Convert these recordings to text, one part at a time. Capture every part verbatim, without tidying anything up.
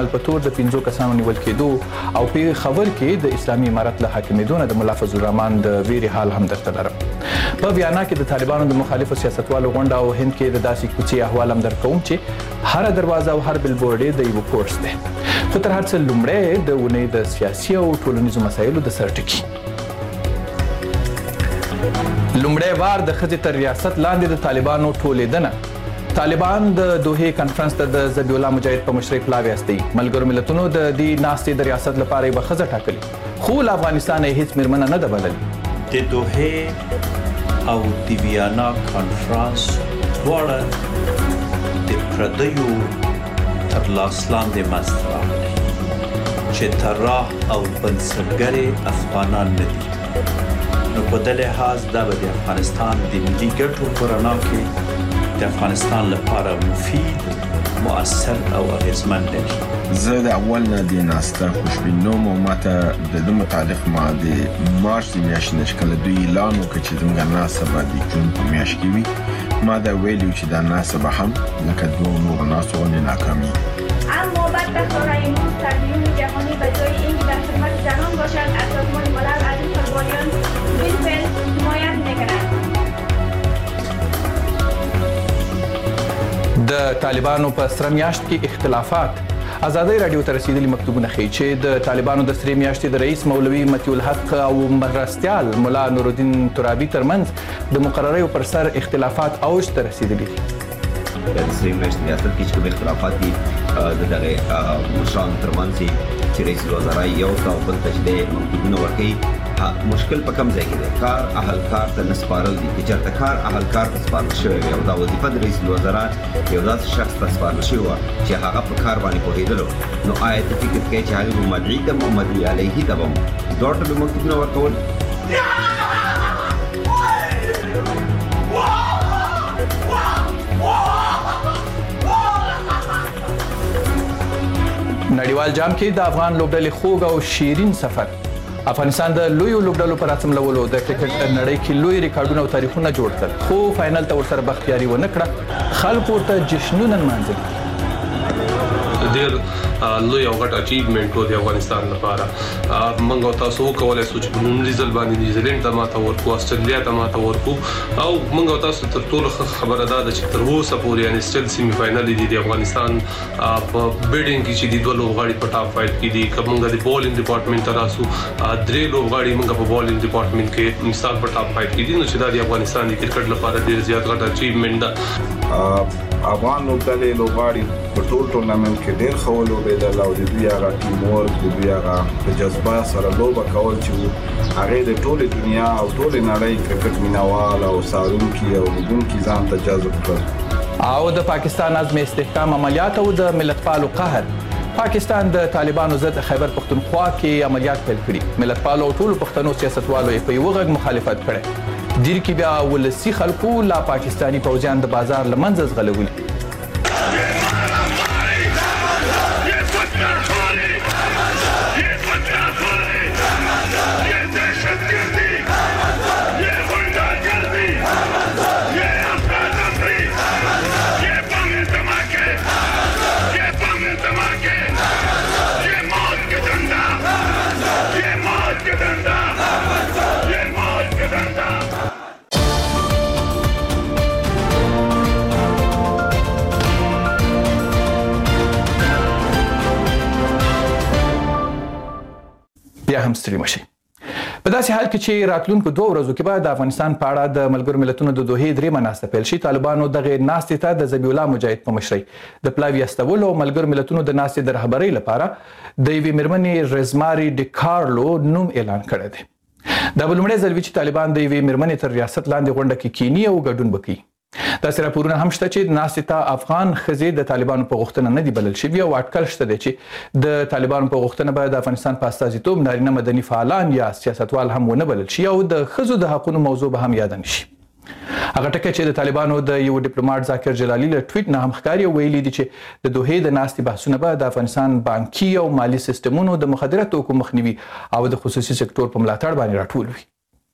مثال په تور د پنځو کسانو نیول کېدو او په خبر کې د اسلامي امارت له حاکمېدو نه د ملا فضل الرحمن د ویرې حال هم درته لرم. په ویانا کې د طالبانو د مخالفو سیاستوالو غونډه او هند کې د داسې کوڅې احوال هم درکوم چې هر دروازه او هر بلبورډ یې د یو کورس دی. خو تر هر څه لومړی د اونۍ د سیاسي او ټولنیزو مسایلو د سر ټکي. لومړی وار د ښځې تر ریاست لاندې د طالبانو ټولېدنه. طالبان د دوحې کنفرانس ته د ذبیح الله مجاهد په مشرۍ پلاوی استوي. ملګرو ملتونو د دې ناستې د ریاست لپاره یوه ښځه ټاکلې، خو له افغانستانه یې هېڅ مېرمنه نه ده بللې. د دوحې او د ویانا کنفرانس دواړه د پردیو تر لاس لاندې منځته راغلي چې طراح او بنسټګرې افغانان نه دي. نو په دې لحاظ دا به د افغانستان د ملي ګټو په رڼا کې د افغانستان لپاره مفید، مؤثر او اغیزمن دی. زه د اول نه د ناسته خوشبینوم او ماته د دې متعلق ما د مارچ د میاشتې نه چې کله دوی اعلان وکړ چې زموږ ناسته به د جون په میاشت کې وي، ما دا ویلي چې دا ناسته به هم لکه دوه نورو ناستو غوندې ناکامېږي. اما بدبختانه امروز تربیون جهانی به جای اینکه در خدمت جهان باشد از سازمان ملل از این قربانیان بالفعل حمایت می‌کند. د طالبانو په سره میاشت کې اختلافات. ازادي رادیو ته رسیدلي مکتوبونه ښیي چې د طالبانو د سرې میاشتې د رئیس مولوي مطیع الحق او مرستیال ملا نورالدین ترابي ترمنځ د مقرریو پر سر اختلافات اوج ته رسیدلي دي. د سرې میاشتې ریاست کې چې کوم اختلافات دي د دغه مشرانو ترمنځ چې رئیس الوزرا یو ته او بل ته چې دی مکتوبونه ورکوي، مشکل په کوم ځای کې دی؟ کار اهل کار ته نه سپارل دي. که چېرته کار اهل کار ته سپارل شوی وي او دا وظیفه د رئیس الوزرا یو داسې شخص ته سپارل شوې وه چې هغه په کار باندې پوهېدلو، نو آیا ته فکر کوې چې هغې به مدعي ته او مدعي علیه ته به دواړو ته به مکتوبونه ورکول؟ نړیوال جام کې د افغان لوبډلې خوږ او شیرین سفر. افغانستان د لویو لوبډلو په راڅملولو د کرکټ نړۍ کې لوی ریکارډونه او تاریخونه جوړ کړل، خو فاینل ته ورسره بختیاري ونه کړه. خلکو ته جشنونه نمانځل. ډېر لوی او غټ اچیومنټ و د افغانستان لپاره. موږ او تاسو وکولی شو چې په لومړي ځل باندې نیوزیلینډ ته ماته ورکړو، استرالیا ته ماته ورکړو، او موږ او تاسو تر ټولو ښه خبره دا ده چې تر اوسه پورې یعنې سټیل سیمي فاینل دي د افغانستان په بیډینګ کې چې دي دوه لوبغاړي په ټاپ فایټ کې دي. که موږ د بولینګ ډپارټمنټ ته راسو، درې لوبغاړي موږ په بولینګ ډپارټمنټ کې مثال په ټاپ فایټ کې دي، نو چې دا د افغانستان د کرکټ لپاره ډېر زیات غټ اچیومنټ ده. افغان لوبډلې لوبغاړي په ټول ټورنمنټ کې ډېر ښه ولوبېدل او د دوی هغه ټیم ورک، د دوی هغه په جذبه سره لوبه کول چې هغې د ټولې دنیا او ټولې نړۍ کرکټ مینوال او څارونکي او لیدونکي ځان ته جذب کړل. او د پاکستان عزم استحکام عملیات او د ملتپالو قهر. پاکستان د طالبانو ضد خیبر پختونخوا کې عملیات پیل کړي. ملتپالو او ټولو پښتنو سیاستوالو یې په یوه غږ مخالفت کړی. دیر کې بیا ولسي خلکو لا پاکستاني پوځیان د بازار له منځه ځغلولي. بیا هم ستړي مشئ. په داسې حال کې چې راتلونکو دوه ورځو کې به د افغانستان په اړه د ملګرو ملتونو د دوحې درېیمه ناسته پیل شي. طالبانو دغې ناستې ته د ذبیح الله مجاهد په مشرۍ د پلاوي استولو او ملګرو ملتونو د ناستې د رهبرۍ لپاره د یوې مېرمنې رزماري ډیکارلو نوم اعلان کړی دی. دا به لومړی ځل وي چې طالبان د یوې مېرمنې تر ریاست لاندې غونډه کې کینی او ګډون به کوي. داسې راپورونه هم شته چې ناستې ته افغان ښځې د طالبانو په غوښتنه نه دي بلل شوي او اټکل شته دی چې د طالبانو په غوښتنه به د افغانستان په استازیتوب نارینه مدني فعالان یا سیاستوال هم ونه بلل شي او د ښځو د حقونو موضوع به هم یاده نه شي. هغه ټکی چې د طالبانو د یو ډیپلوماټ ذاکر جلالي له ټویټ نه هم ښکاري او ویلي دي چې د دوحې د ناستې بحثونه به د افغانستان بانکي او مالي سیستمونو د مخدره توکو مخنیوي او د خصوصي سکتور په ملاتړ باندې راټول وي.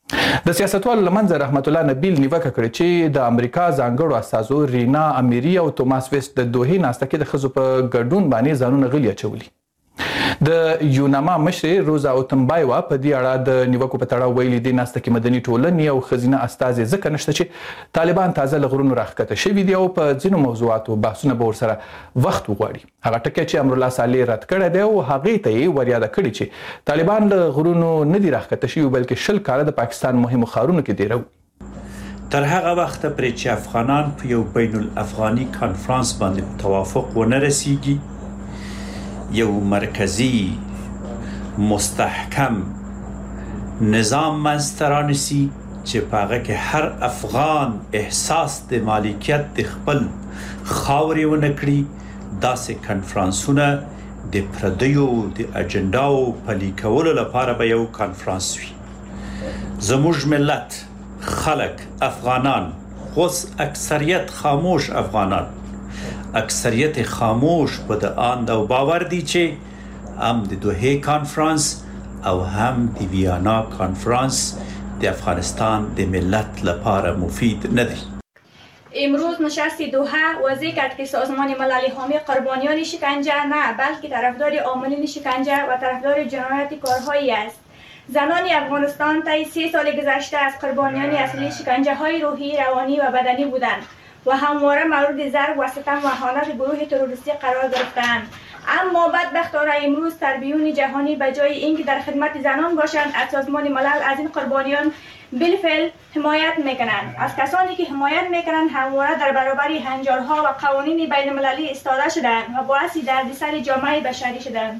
د سیاستوالو لمنځه رحمت الله نبیل نیوکه کړې چې د امریکا ځانګړو استازو رینا امیری او توماس ویست د دوحې ناسته کې د ښځو په ګډون باندې ځانونه غلي اچولي. د یوناما مشر روزا اوتمبایوا په دې اړه د نیوکو په تړاو ویلي دي ناسته کې مدني ټولنې او ښځینه استازي ځکه نشته چې طالبان تازه له غرونو راښکته شوي دي او په ځینو موضوعاتو بحثونه به ورسره وخت وغواړي. هغه ټکی چې امرالله صالح رد کړی دی او هغې ته یې وریاده کړې چې طالبان له غرونو نه دي راښکته شوي بلکې شل کاله د پاکستان مهمو ښارونو کې دیرو. تر هغه وخته پرې چې افغانان په یو بین الافغاني کانفرانس باندې توافق ونه رسیږي، یو مرکزی مستحکم نظام منځته رانیسي چې په هغه کې هر افغان احساس د مالکیت د خپل خاورې ونه کړي، داسې کنفرانسونه د پردیو د اجنډاو پلي کولو لپاره به یو کنفرانس وي. زموږ ملت خلک افغانان، اوس اکثریت خاموش افغانان، اکثریت خاموش په د آند او باور دي چې هم د دوحې کانفرانس او هم د ویانا کانفرانس د افغانستان د ملت لپاره مفید نه دی. امروز نشست دوحه واضح کرد که سازمان ملل حامی قربانیان شکنجه نه بلکه طرفدار عاملین شکنجه و طرفدار جنایت کارهایی است. زنان افغانستان طی سه سال گذشته از قربانیان اصلی شکنجه های روحی، روانی و بدنی بودند و همواره مورد ضرب و ستم و اهانت گروه تروریستی قرار گرفتند. اما بدبختانه امروز تربیون جهانی به جای اینکه در خدمت زنان باشند از سازمان ملل از این قربانیان بالفعل حمایت میکنند. از کسانی که حمایت میکنند همواره در برابر هنجارها و قوانین بین المللی ایستاده شدند و باعث دردسر جامعه بشری شدند.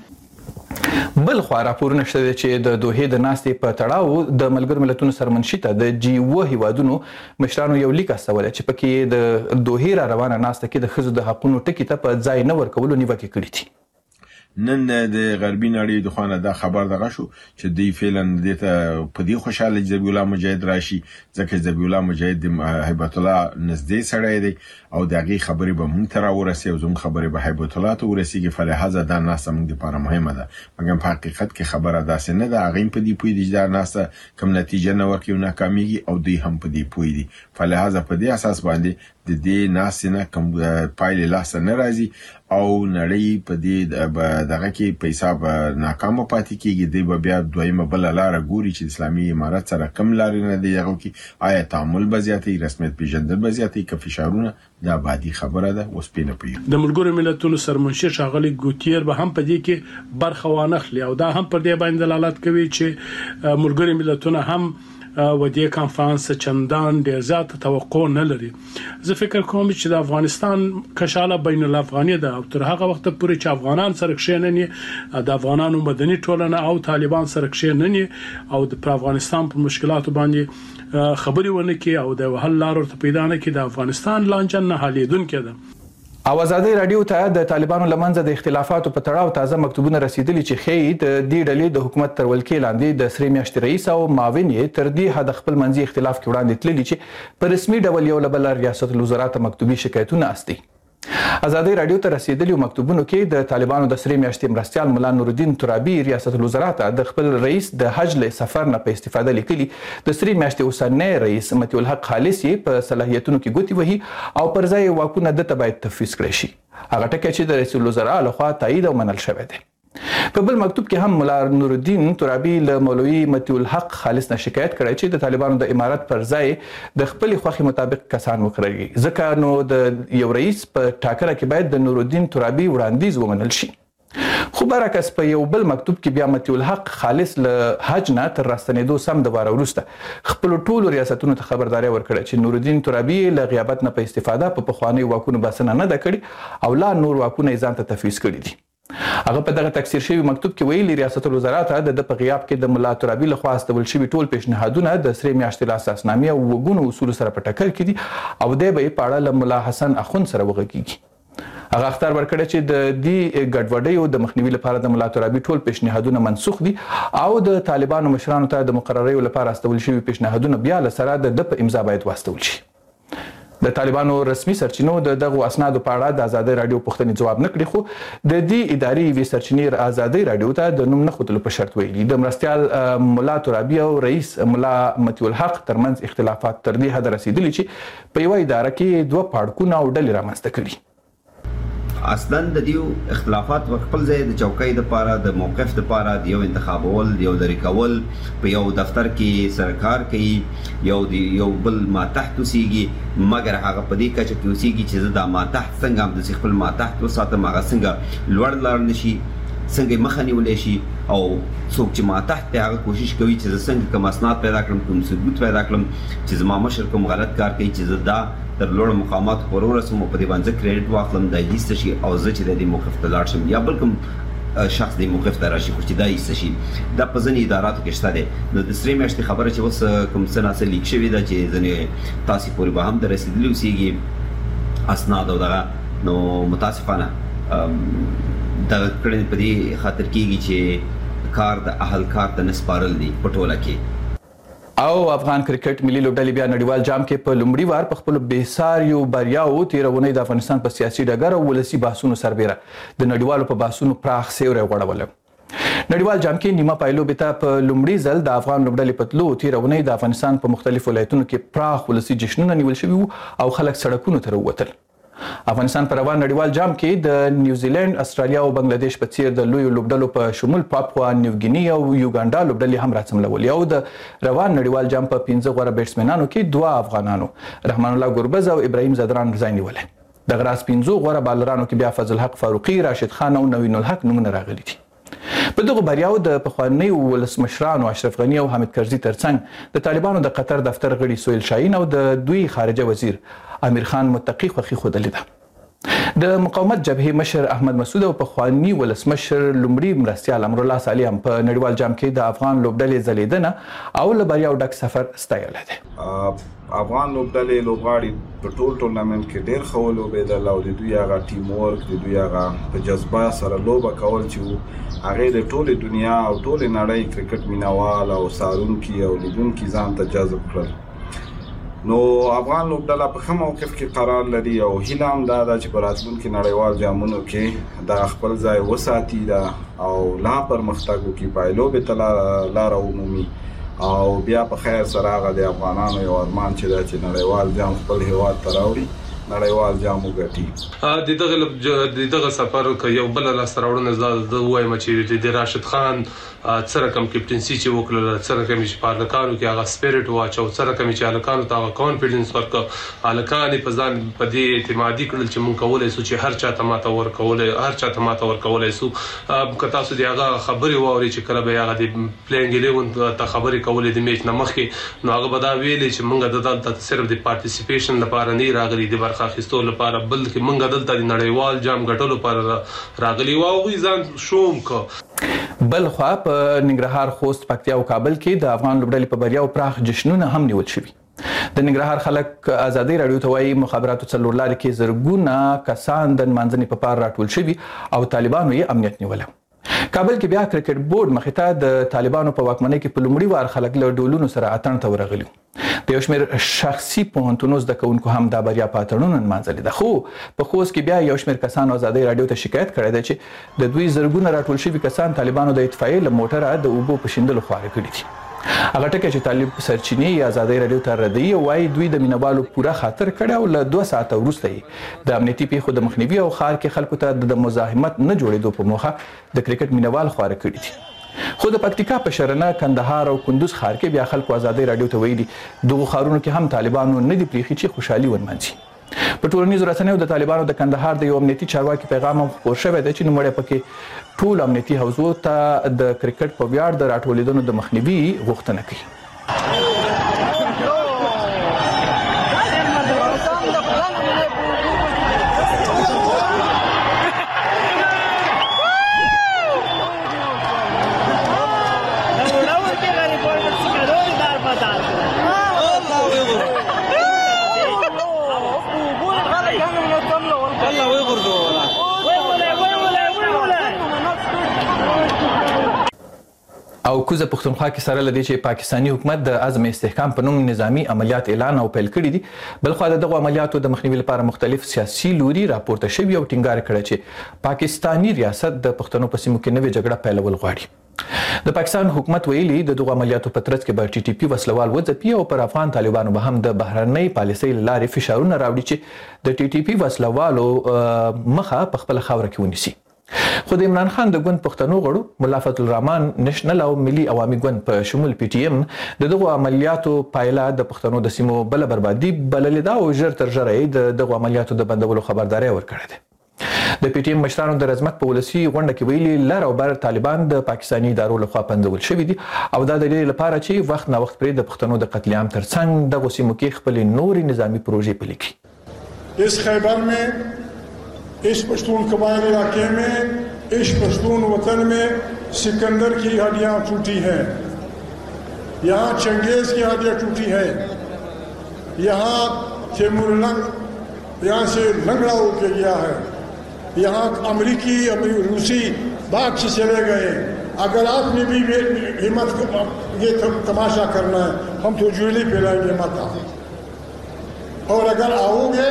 بل خو راپورونه شته چې د دوحې د ناستې په تړاو د ملګرو ملتونو سرمنشي ته د جی اوه هیوادونو مشرانو یو لیک استولی چې پکې د دوحې را روانه ناسته کې د ښځو د حقونو ټکي ته په ځای نه ورکولو نیوکې کړې دي. نن د غربي نړۍ د خوانه دا خبر دغه شو چې دوی فعلا د ته په دې خوشاله ذبیح الله مجاهد راشي، ځکه ذبیح الله مجاهد د هیبت الله نږدې سړی دی او دغه خبرې به مونږ ته راورسي او زموږ خبرې به هیبت الله ته ورسیږي. فلهذا دا ناسه موږ لپاره مهمه ده، مګر په حقیقت کې خبره داسې نه ده. هغه په دې پوي دي دا ناسه کوم نتیجه نه ورکوي او ناکاميږي او دوی هم په دې پوي دي. فلهذا په دې اساس باندې د دې ناسه نه کوم پایله لاس نه راځي او نړۍ په دې دغه کې پیسې به ناکامه پاتې کیږي. دی به بیا دویمه بل لار ګوري چې اسلامي امارت سره کم لارې نه دی هغه کې آیا تعامل به زیاتې، رسمیت پیژندل به زیاتې، که فشارونه دا بادي خبره ده. اوس پینه پی د ملګرو ملتونو سرمنشي ښاغلي ګوتیر به هم په دې کې برخه وانخلي او دا هم پر دې باندې دلالت کوي چې ملګرو ملتونه هم و دې کانفرنس چندان ډیر زیات توقع نه لري. زه فکر کوم چې د افغانستان کشاله بین الافغاني ده او تر هغه وخت پورې چې افغانان سره کښېنني، د افغانانو مدني ټولنه او طالبان سره کښېنني او د افغانستان په مشکلاتو باندې خبري ونه کوي او د حل لارو ته پیدا نه کوي، د افغانستان لانجه نه حلیدونکې ده. او ازادي رادیو ته د طالبانو لمنځه د اختلافاتو په تړاو تازه مکتوبونه رسیدلي چې ښیي د دې ډلې د حکومت تر ولکې لاندې د سرې میاشتې رئیس او معاون یې تر دې حده خپل منځي اختلاف کې وړاندې تللي چې په رسمي ډول یو له بله ریاست الوزرا ته مکتوبي شکایتونه استي. ازادي رادیو ته رسیدلي مکتوبونو کې د طالبانو د سرې میاشتې مرستیال مولا نورالدین ترابي ریاست الوزرا ته د خپل رئیس د حج له سفر نه په استفاده لیکلي د سرې میاشتې اوسنی رئیس متي الحق خالص یې په صلاحیتونو کې ګوتې وهي او پر ځای واکونه دته باید تفویض کړی شي. هغه ټکی چې د رئیس الوزرا لخوا تایید او منل شوی دی. په بل مکتوب کې هم مولا نورالدین ترابي له مولوي متي الحق خالص نه شکایت کړی چې د طالبانو د امارت پر ځای د خپل خوښي مطابق کسان وکړي، ځکه نو د یو رئیس په ټاکره کې باید د نورالدین ترابي وړاندیز ومنل شي. خو برعکس په یو بل مکتوب کې بیا متي الحق خالص له حج نه تر راستنېدو سم د واره وروسته خپل ټولو ریاستونو ته خبرداري ورکړه چې نورالدین ترابي له غیابت نه په استفاده په پخواني واکونو بسنه نه ده کړې او لا نور واکونه یې ځان ته تفویض کړي دي. هغه په دغه تکثیر شوی مکتوب کې ویلي ریاست الوزرا ته د په غیاب کې د مولا ترابي لخوا استول شوي ټول پیشنهادونه د سرې میاشتې له اساسنامې او وګونو اصولو سره په ټکر کې دي او دی به یې په اړه له ملا حسن اخوند سره وغږیږي. هغه اختار ورکړی چې د دې ګډوډیو د مخنیوي لپاره د مولا ترابي ټول پیشنهادونه منسوخ دي او د طالبانو مشرانو ته د مقرریو لپاره استول شوي پیشنهادونه بیا له سره د په امضا باید واستول شي. د طالبانو رسمي سرچینو د دغو اسنادو په اړه د ازادي رادیو پوښتنې ځواب نه کړی، خو د دې ادارې یوې سرچینې ازادي رادیو ته د نوم نه ښودلو په شرط ویلي د مرستیال ملا ترابي او رئیس ملا مطیع الحق ترمنځ اختلافات تر دې حده رسیدلي چې په یوه اداره کې دوه پاړکونه او ډلې رامنځته کړي. اصلا د دیو اختلافات خپل ځای د چوکۍ د پاره د موقف د پاره د یو انتخابول یو لري کول په یو دفتر کې سرکار کوي یو دی یو بل ما تحت وسیږي، مګر هغه په دې کچه کې وسیږي چې دا ما تحت څنګه هم د خپل ما تحت وساتم، هغه څنګه لوړ لاړ نشي، څنګه مخه نیولې شي، او څوک چې ما تحت هغه کوشش کوي چې څنګه کوم اسناد پیدا کړم، کوم ثبوت پیدا کړم چې زما مشر کوم غلط کار کوي چې دا تر لوړ مقامات پورې ورسوم په دې باندې کریډټ واخلم د دې شي او زه چې د دې موقف ته لاړ شم یا بل کوم شخص دې موقف ته راشي چې دا یې شي دا په ځینې اداراتو کې شته دی. نو د سرې میاشتې خبره چې اوس کوم څه ناسه لیک شوې ده چې ځینې تاسې پورې به هم د رسېدلي اوسېږي اسناد او دغه، نو متاسفانه دغه کړنې په دې خاطر کېږي چې کار د اهل کار ته نه سپارل دي په ټوله کې. او افغان کرکټ ملي لوبډلې بیا نړیوال جام کې په لومړي وار په خپلو بېساریو بریاوو تېره اونۍ د افغانستان په سیاسي ډګر او ولسي بحثونو سربیره د نړیوالو په بحثونو پراخ سیوری غوړولی. نړیوال جام کې نیمه پایلوبې ته په لومړي ځل د افغان لوبډلې په تلو تېره اونۍ د افغانستان په مختلفو ولایتونو کې پراخ ولسي جشنونه نیول شوي وو او خلک سړکونو ته راووتل. افغانستان په روان نړیوال جام کې د نیوزیلند، استرالیا او بنگلاديش په څیر د لویو لوبډلو په شمول پاپوا نیوګیني او یوګانډا لوبډلې هم راڅملولې او د روان نړیوال جام په پنځه غوره بیټسمنانو کې دوه افغانانو رحمان الله ګربز او ابراهیم زدران ځای نیولی. د غراس پنځو غوره بالرانو کې بیا فضل حق فاروقي، راشد خان او نوین الحق نومونه راغلي دي. په دغه بریاو د پخوانیو ولسمشرانو اشرف غني او حامد کرزي ترڅنګ د طالبانو د قطر دفتر غړي سهیل شاهین او د دوی خارجه وزیر امیر خان متقي خوښي ښودلې ده. د مقاومت جبهې مشر احمد مسعود او پخوانی ولسمشر لومړي مرستیال امرالله صالح هم په نړیوال جام کې د افغان لوبډلې ځلېدنه او له بریاو ډک سفر ستایلی دی. افغان لوبډلې لوبغاړي په ټول ټورنمنټ کې ډېر ښه ولوبېدل او د دوی هغه ټیم ورک د دوی هغه په جذبه سره لوبه کول چې وو هغې د ټولې دنیا او ټولې نړۍ کرکټ مینوال او څارونکي او لیدونکي ځان ته جذب کړل. نو افغان لوبډله په ښه موقف کې قرار لري او هیله هم دا ده چې په راتلونکي نړیوال جامونو کې دا خپل ځای وساتي دا او لا پرمختګ وکړي، پایلوبې ته لاره ومومي او بیا په خیر سره هغه د افغانانو یو ارمان چې دا چې نړیوال جام خپل هیواد ته راوړي، نړیوال جام وګټي. د دغه د دغه سفر کې یو بل لاس راوړنه زه وایم چې د راشد خان څه رقم کیپټنسي چې وکړله، څه رقم چې په هلکانو کې هغه سپیرټ واچو، څه رقم چې هلکانو ته هغه کانفیډنس ورکړه، هلکان یې په ځان په دې اعتمادي کړل چې موږ کولی سو چې هر چا ته ماته ورکولی هر چا ته ماته ورکولی سو. که تاسو د هغه خبرې واورئ چې کله به یې هغه د پلینګ الیون ته خبرې کولې د میچ نه مخکې، نو هغه به دا ویلې چې موږ دلته صرف د پارټیسیپیشن لپاره نه راغلي، د برخه اخیستو لپاره، بلکې موږ دلته د نړیوال جام ګټلو لپاره راغلي وو او هغوی ځان شوم کړه. بل خوا په ننګرهار، خوست، پکتیا او کابل کې د افغان لوبډلې په بریاو پراخ جشنونه هم نیول شوي. د ننګرهار خلک ازادي راډیو ته وایي مخابراتو څلورلارې کې زرګونه کسان د نمانځنې په پار راټول شوي او طالبانو یې امنیت نیولی. کابل کې بیا کرکټ بورډ مخې ته د طالبانو په واکمنۍ کې په لومړي وار خلک له ډولونو سره اتڼ ته ورغلي. د یو شمېر شخصي پوهنتونو زده کوونکو هم دا بریا په اتڼونو نمانځلې ده، خو په خوست کې بیا یو شمېر کسانو ازادي راډیو ته شکایت کړی دی چې د دوی زرګونه راټول شوي کسان طالبانو د اطفائیې له موټره د اوبو په شیندلو خواره کړي دي. هغه ټکی چې طالب سرچینې یې ازادي راډیو ته ردوي او وایي دوی د مینوالو پوره خاطر کړی او له دوه ساعته وروسته یې د امنیتي پیښو د مخنیوي او ښار کې خلکو ته د مزاحمت نه جوړېدو په موخه د کرکټ مینوال خواره کړي دي. خو د پکتیکا په شرنه، کندهار او کندوز ښار کې بیا خلکو ازادي راډیو ته ویلي دغو ښارونو کې هم طالبانو نه دي پریښي چې خوشحالي ونمانځي. په ټولنیزو رسنیو د طالبانو د کندهار د یو امنیتي چارواکي پیغام هم خپور شوی دی چې نوموړی پکې ټول امنیتي حوزو ته د کرکټ په ویاړ د راټولېدنو د مخنیوي غوښتنه کوي. او کوزه پښتونخوا کې سره لدی چې پاکستانی حکومت د عزم استحکام په نوم نظامی عملیات اعلان او پیل کړی دي بل خو دغه عملیاتو د مخنیوي لپاره مختلف سیاسي لوري راپورته شوی او ټینګار کړی چې پاکستانی ریاست د پښتنو په سیمو کې نوې جګړه پیلول غواړي د پاکستان حکومت ویلي د دغه عملیاتو په ترڅ کې به ټي ټي پی وسلوال وځپي او پر افغان طالبانو به هم د بهرنۍ پالیسۍ لارې فشارونه راوړي چې د ټي ټي پی وسلوالو مخه په خپل خاوره کې ونیسي خو د عمران خان د ګوند پښتنو غړو ملا فضل الرحمن نېشنل او ملي عوامي ګوند په شمول پی ټي ایم د دغه عملیاتو پایله د پښتنو د سیمو بل بربادي بللې ده او ژر تر ژره د دغه عملیاتو د بندولو خبرداري ورکړې ده د پی ټي ایم مشرانو د رزمک په ولسی غونډه کې ویلي لر او بر طالبان د پاکستاني ادارو لخوا پنځول شوي دي او دا د دې لپاره چې وخت نه وخت پرې د پښتنو د قتل عام ترڅنګ دغه سیمو کې خپل نوري نظامی پروژې پلي کړي اس خیبر में इस पश्तून कबाइल इलाके में इस पश्तून वतन में सिकंदर की हड्डियां टूटी हैं यहाँ चंगेज की हड्डियां टूटी हैं यहाँ तैमूर लंग यहाँ से लंगड़ा होके गया है यहाँ अमरीकी रूसी बाग से चले गए अगर आपने भी हिम्मत ये तमाशा करना है हम तो ज्वेली फैलाएंगे मत और अगर आओगे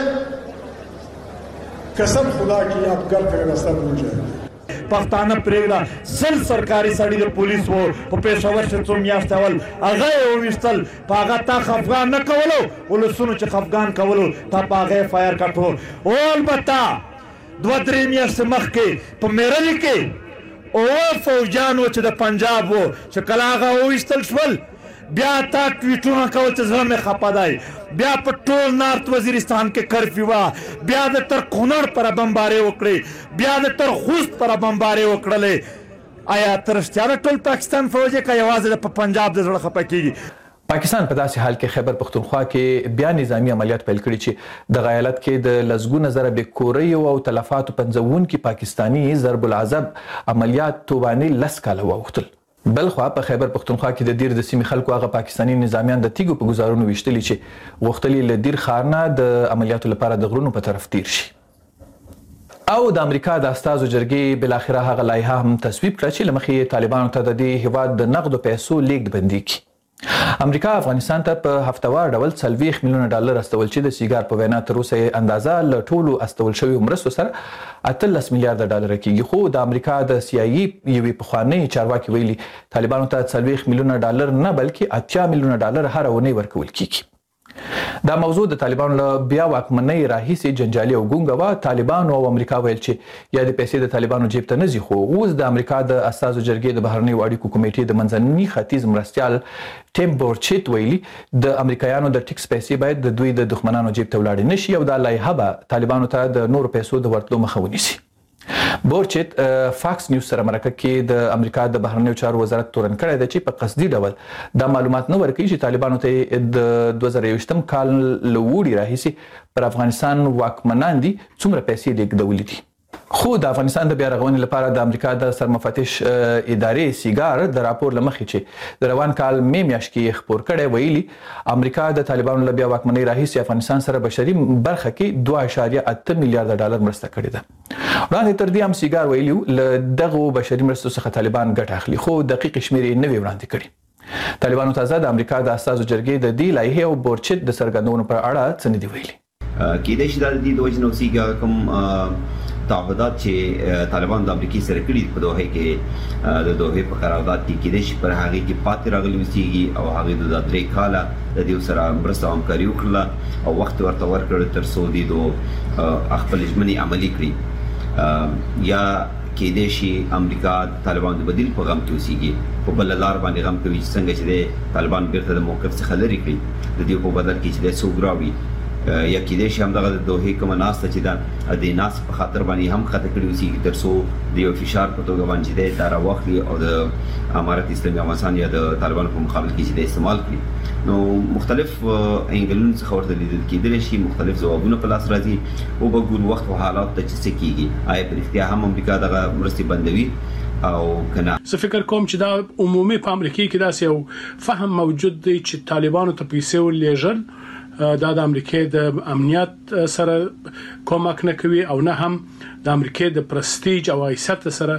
कसम खुदा की आप गल का रास्ता भूल जाएंगे پښتانه پرېږده سل سرکاري سړي د پولیس وو په پېښور کې څو میاشتې اول هغه یې وویشتل په هغه تا خفګان نه کولو ولسونو چې خفګان کولو تا په هغه یې فایر کړ او البته دوه درې میاشتې مخکې په میرلي کې اوه فوجیانو چې د پنجاب وو چې کله هغه وویشتل شول بیا تا ټویټونه کول چې زړه مې خفه دی بیا په ټول نارت وزیرستان کې کرفیو وه بیا د تر کونړ پر بمبارې وکړې بیا د تر خوست پر بمبارې وکړلې آیا تر رښتیا د ټول پاکستان فوج یې که یوازې د پنجاب د زړه خفه کېږي پاکستان په داسې حال کې خیبر پښتونخوا کې بیا نظامی عملیات پیل کړي چې د غایلت کې د لسګونه زره بې کوریو او تلفاتو پنځونکي پاکستانی ضرب العذب عملیات توباني لس کاله واوښتل بلخوا په خیبر پښتونخوا کې د دیر د سیمې خلکو هغه پاکستانی نظامیان د تیګو په گزارونو ویشتلي چې غوښتلي له دیر ښار نه د عملیاتو لپاره د غرونو په طرف تیر شي او د امریکا د استازو جرګې بلاخره هغه لایحه هم تصویب کړه چې له مخې طالبانو ته د دې هیواد د نقدو پیسو لیږد بندي کړي امریکا افغانستان ته په هفتوار ډول څلوېښت میلیونه ډالر استول چې د سیګار په وینا تر اوسه اندازه له ټولو استول شویو مرستو سره اتلس میلیارډ ډالر کېږي خو د امریکا د سی آی ای یوې پخوانۍ چارواکي ویلي طالبانو ته څلوېښت میلیونه ډالر نه بلکې اتیا میلیونه ډالر هره اونۍ ورکول کېږي دا موضوع د طالبانو له بیا واکمنۍ راهیسې جنجالي او ګونګه وه طالبانو او امریکا ویل چې یا د پیسې د طالبانو جیب ته نه ځي خو اوس د امریکا د استازو جرګې د بهرنیو اړیکو کمیټې د منځني ختیځ مرستیال ټیم بورچیت ویلي د امریکایانو د ټیکس پیسې باید د دوی د دښمنانو جیب ته ولاړې نه شي او دا لایحه به طالبانو ته د نورو پیسو د ورتلو مخه ونیسي بورچیت فاکس نیوز سره مرکه کې د امریکا د بهرنیو چارو وزارت تورن کړی دی چې په قصدي ډول دا معلومات نه ورکوي چې طالبانو ته د دوه زره یوویشتم کال له وړي راهیسې پر افغانستان واکمنان دي څومره پیسې لیږدولې دي خو د افغانستان د بیا رغونې لپاره د امریکا د سرمفتش ادارې سیګار د راپور له مخې چې د روان کال مې میاشت کې خپور کړی ویلي امریکا د طالبانو له بیا واکمنۍ راهیسې افغانستان سره بشري برخه کې دوه اعشاریه اته میلیارډ ډالر مرسته کړې ده وړاندې تر دې هم سیګار ویلي له دغو بشري مرستو څخه طالبان ګټه اخلي خو دقیق شمېرې یې نه وي وړاندې کړي طالبانو تازه د امریکا د استازو جرګې د دې لایحې او بورچیت د څرګندونو پر اړه څه نه دي ویلي کېدای شي دا د دې د وجې نه اوسېږي کوم تعهدات چې طالبان د امریکای سره کړي په دوحه کې د دوحه په قرارداد کې کېدای شي پر هغه کې پاتې راغلي اوسېږي او هغه د درې کاله د دې سره مرسته همکاري وکړه او وخت ورته ورکړ تر څو دې دو خپل ژمنې عملي کړي یا کېدای شي امریکا طالبان د بدیل په غم کې اوسېږي په بل لار باندې غم کوي چې څنګه چې طالبان بیرته د موقف څخه لرې کړي د دې په بدل کې چې د سوګراوي یا کېدای شي همدغه د دوحې کومه ناسته چې ده د ناست په خاطر باندې هم خطه کړي اوسېږي تر څو د یو فشار په توګه باندې دی دا راواخلي او د امارت اسلامي افغانستان یا د طالبانو په مقابل کې چې دی استعمال کړي نو مختلف انګلونو څخه ورته لیدل کېدلی شي مختلف ځوابونه په لاس راځي او به ګورو وخت او حالات ته چې څه کېږي آیا په رښتیا هم امریکا دغه مرستې بندوي او کنه زه فکر کوم چې دا عمومي په امریکا کې داسې یو فهم موجود دی چې طالبانو ته پیسې ولېږل دا د امریکا د امنیت سره کومک نه کوي او نه هم د امریکا د پرستیج او حیثیت سره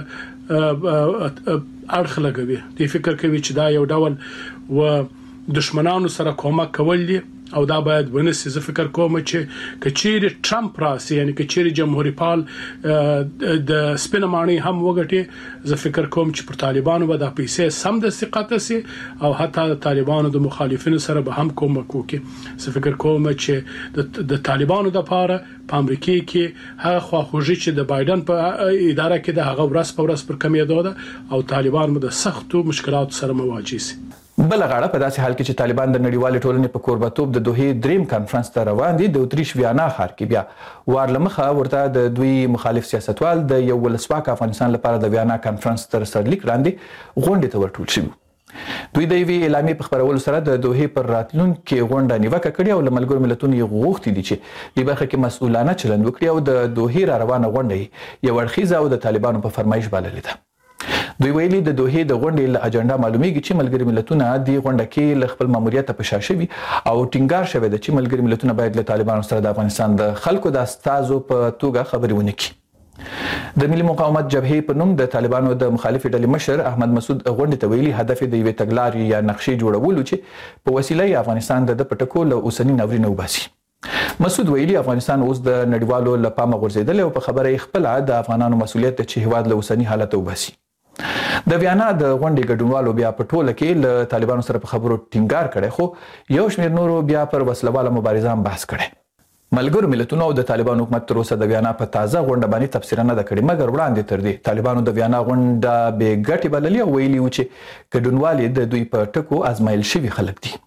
اړخ لګوي د فکر کوي چې دا یو ډول و دشمنانو سره کومک کول دي او دا باید ونسي. زه فکر کوم چې کچېری ټرمپ راسي یعنی کچېری جمهوریت پال د سپینمانی هم وګټي زه فکر کوم چې پر طالبانو به د پیسې سم د ثقت سي او حتی د طالبانو د مخالفینو سره به هم کومک وکړي. زه فکر کوم چې د طالبانو د لپاره په امریکا کې هغه خواخوږي چې د بایدن په اداره کې د هغه ورځ په ورځ پر کمیدو ده او طالبان د سختو مشکلاتو سره مواجه سي. بل غاړه په داسې حال کې چې طالبان د نړیوالې ټولنې په کوربتوب د دوحې دریم کانفرنس ته روان دي د اتریش ویانا ښار کې بیا وار لمخه ورته د دوی مخالف سیاستوال د یو ولسواک افغانستان لپاره د ویانا کانفرنس تر سرلیک لاندې غونډې ته ورټول شوي. دوی د یوې اعلامیې په خپرولو سره د دوحې پر راتلونکي غونډه نیوکه کړې او له ملګرو ملتونو یې غوښتي دي چې دې برخه کې مسؤلانه چلند وکړي او د دوحې را روانه غونډه یو اړخیزه او د طالبانو په فرمایش بللې ده. دوی ویلي د دوحې د غونډې له اجنډا معلومیږي چې ملګري ملتونه د غونډه کې له خپل ماموریت په شا شوي او ټینګار شوی دی چې ملګري ملتونه باید له طالبانو سره د افغانستان د خلکو د استازو په توګه خبرې ونه کړي. د ملي مقاومت جبهې په نوم د طالبانو د مخالفې ډلې مشر احمد مسعود غونډې ته ویلي هدف د یوې تګلارې یا نقشې جوړولو چې په وسیله یې افغانستان د پټکو له اوسني ناورین وباسي. مسعود ویلي افغانستان اوس د نړیوالو له پامه غورځېدلی او په خبره یې خپله د افغانانو مسؤلیت دی چې هیواد له اوسني حالت وباسي. د ویانا د غونډې ګډونوالو بیا په ټوله کې له طالبانو سره په خبرو ټینګار کړی خو یو شمېر نورو بیا پر وسلواله مبارزه هم بحث کړی. ملګرو ملتونو او د طالبانو حکومت تر اوسه د ویانا په تازه غونډه باندې تبصره نه ده کړې مګر وړاندې تر دې طالبانو د ویانا غونډه بې ګټې بللې او ویلي وو چې ګډونوال یې د دوی په ټکو ازمایل شوي خلک دي.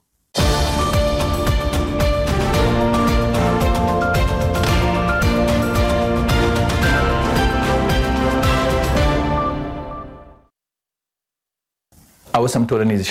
او سم ټولنیز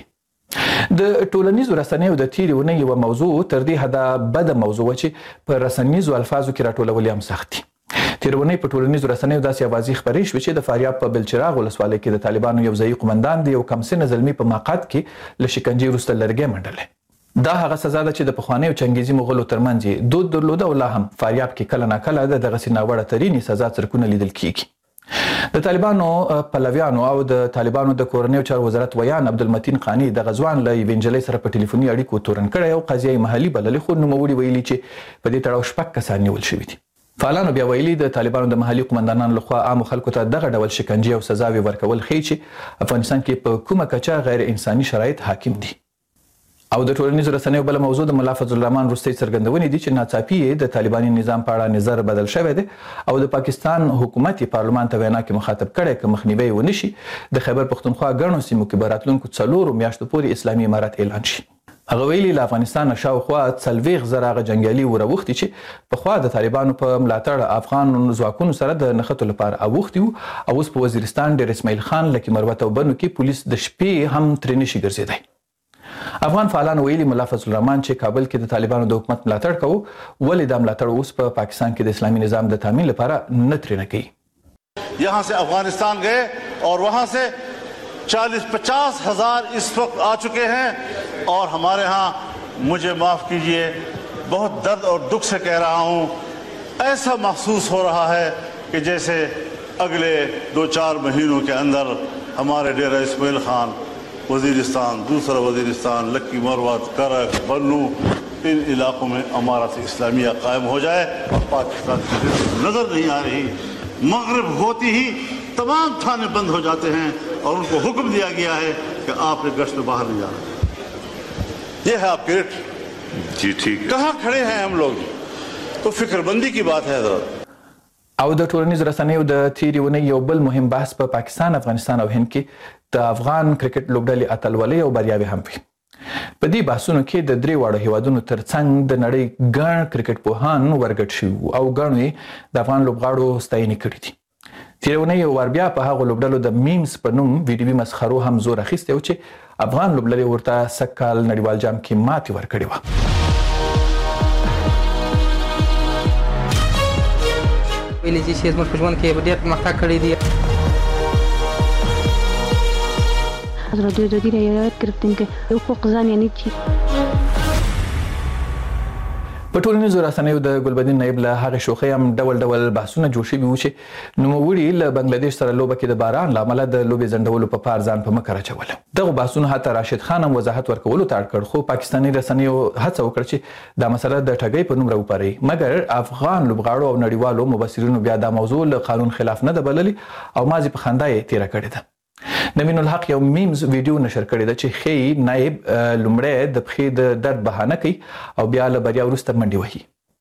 شبکې د ټولنیزو رسنیو د تیرې اونۍ یوه موضوع تر دې حده بده موضوع چې په رسنیزو الفاظو کې راټولول هم سخت دي. تیرې اونۍ په ټولنیزو رسنیو داسې اوازې خپرې شوې چې د فاریاب په بلچراغ ولسوالۍ کې د طالبانو یو ځایي قومندان د یو کم سنه زلمي په مقعد کې له شکنجې وروسته لرګی منډلی. دا هغه سزا ده چې د پخوانیو چنګیزي مغولو ترمنځ یې دود درلوده او لا هم فاریاب کې کله ناکله د دغسې ناوړه ترینې سزا څرکونه لیدل کیږي. د طالبانو پلویانو او د طالبانو د کورنیو چارو وزارت ویان عبدالمتین قانی د غزوان له یوې نجلۍ سره په ټلیفوني اړیکو تورن کړی او قضیه محلي بللې خو نوموړي ویلي چې په دې تړاو شپږ کسان نیول شوي دي. فعالانو بیا ویلي د طالبانو د محلي قومندانانو لخوا عامو خلکو ته دغه ډول شکنجې او سزاوې ورکول ښیي چې افغانستان کې په کومه کچه غیر انساني شرایط حاکم دي. او د ټولنیزو رسنیو بل موضوع د ملا فضل الرحمن وروستۍ څرګندونې دي چې ناڅاپي یې د طالباني نظام په اړه نظر بدل شوی دی او د پاکستان حکومت یې پارلمان ته وینا کې مخاطب کړی که مخنیوی ونه شي د خیبر پښتونخوا ګڼو سیمو کې به راتلونکو څلورو میاشتو پورې اسلامي امارت اعلان شي. هغه ویلي له افغانستان شاوخوا څلوېښت زره هغه جنګیالي وراوښتي چې پخوا د طالبانو په ملاتړ افغان ځواکونو سره د نښتو لپاره اوښتي وو او اوس په وزیرستان ډېر اسماعیل خان لکي مروت او بنو کې پولیس د شپې هم ترې نشي ګرځېدی. افغان فعالان ویلي ملا فضل الرحمن چې کابل کې د طالبانو د حکومت ملاتړ کوو ولې دا ملاتړ اوس په پاکستان کې د اسلامي نظام د تامین لپاره نه ترې نه کوي. यहाँ से अफगानिस्तान गए और वहाँ से चालीस पचास हजार इस वक्त आ चुके हैं और हमारे यहाँ मुझे माफ़ कीजिए बहुत दर्द और दुख से कह रहा हूँ ऐसा महसूस हो रहा है कि जैसे अगले दो चार महीनों के अंदर हमारे डेरा इस्माइल खान वजीरिस्तान दूसरा वजीरिस्तान लक्की मरवत करक बन्नू इन इलाकों में अमारत इस्लामिया कायम हो जाए और पाकिस्तान की नज़र नहीं आ रही. मगरिब होती ही तमाम थाने बंद हो जाते हैं और उनको हुक्म दिया गया है कि आपने गश्त में बाहर नहीं जाना. ये है आपके रेट जी ठीक. कहाँ खड़े हैं हम लोग तो फिक्रमंदी की बात है हजरत. او د ټولنیزو رسنیو د تیرې اونۍ یو بل مهم بحث په پا پاکستان افغانستان او هند کې د افغان کرکټ لوبډلې اتلولۍ او بریاوې هم وي. په دې بحثونو کې د درې واړو هیوادونو ترڅنګ د نړۍ ګڼ کرکټ پوهان ورګډ شوي او ګڼو یې د افغان لوبغاړو ستاینې کړې دي. تیرې اونۍ یو وار بیا په هغو لوبډلو د میمز په نوم ویډیوي مسخرو هم زور اخیستی و چې افغان لوبډلې ورته سږ کال نړیوال جام کې ماتې ورکړې وه. ویلي چې زموږ په ژوند کې ډېر پرمختګ کړی دی. از رادیو دادی را یاد گرفتیم که حقوق زن یعنی چی. په ټولنیزو رسنیو د ګلبدین نایب له هغه شوخي هم ډول ډول بحثونه جوړ شوي وو چې نوموړي له بنگلاديش سره لوبه کې د باران له امله د لوبې ځنډولو په پار ځان په مکر اچوله. دغه بحثونه حتی راشد خان هم وضاحت ورکولو ته اړ کړ، خو پاکستاني رسنیو هڅه وکړه چې دا مسله د ټګۍ په نوم راوپاري، مګر افغان لوبغاړو او نړیوالو مبصرینو بیا دا موضوع له قانون خلاف نه ده بللې او مازی په خندا یې تیره کړې ده. نوین الحق یو میمز ویډیو نشر کړی ده چې ښیي نایب لومړی د پښې د درد بهانه کوي او بیا له بریا وروسته منډې وهي.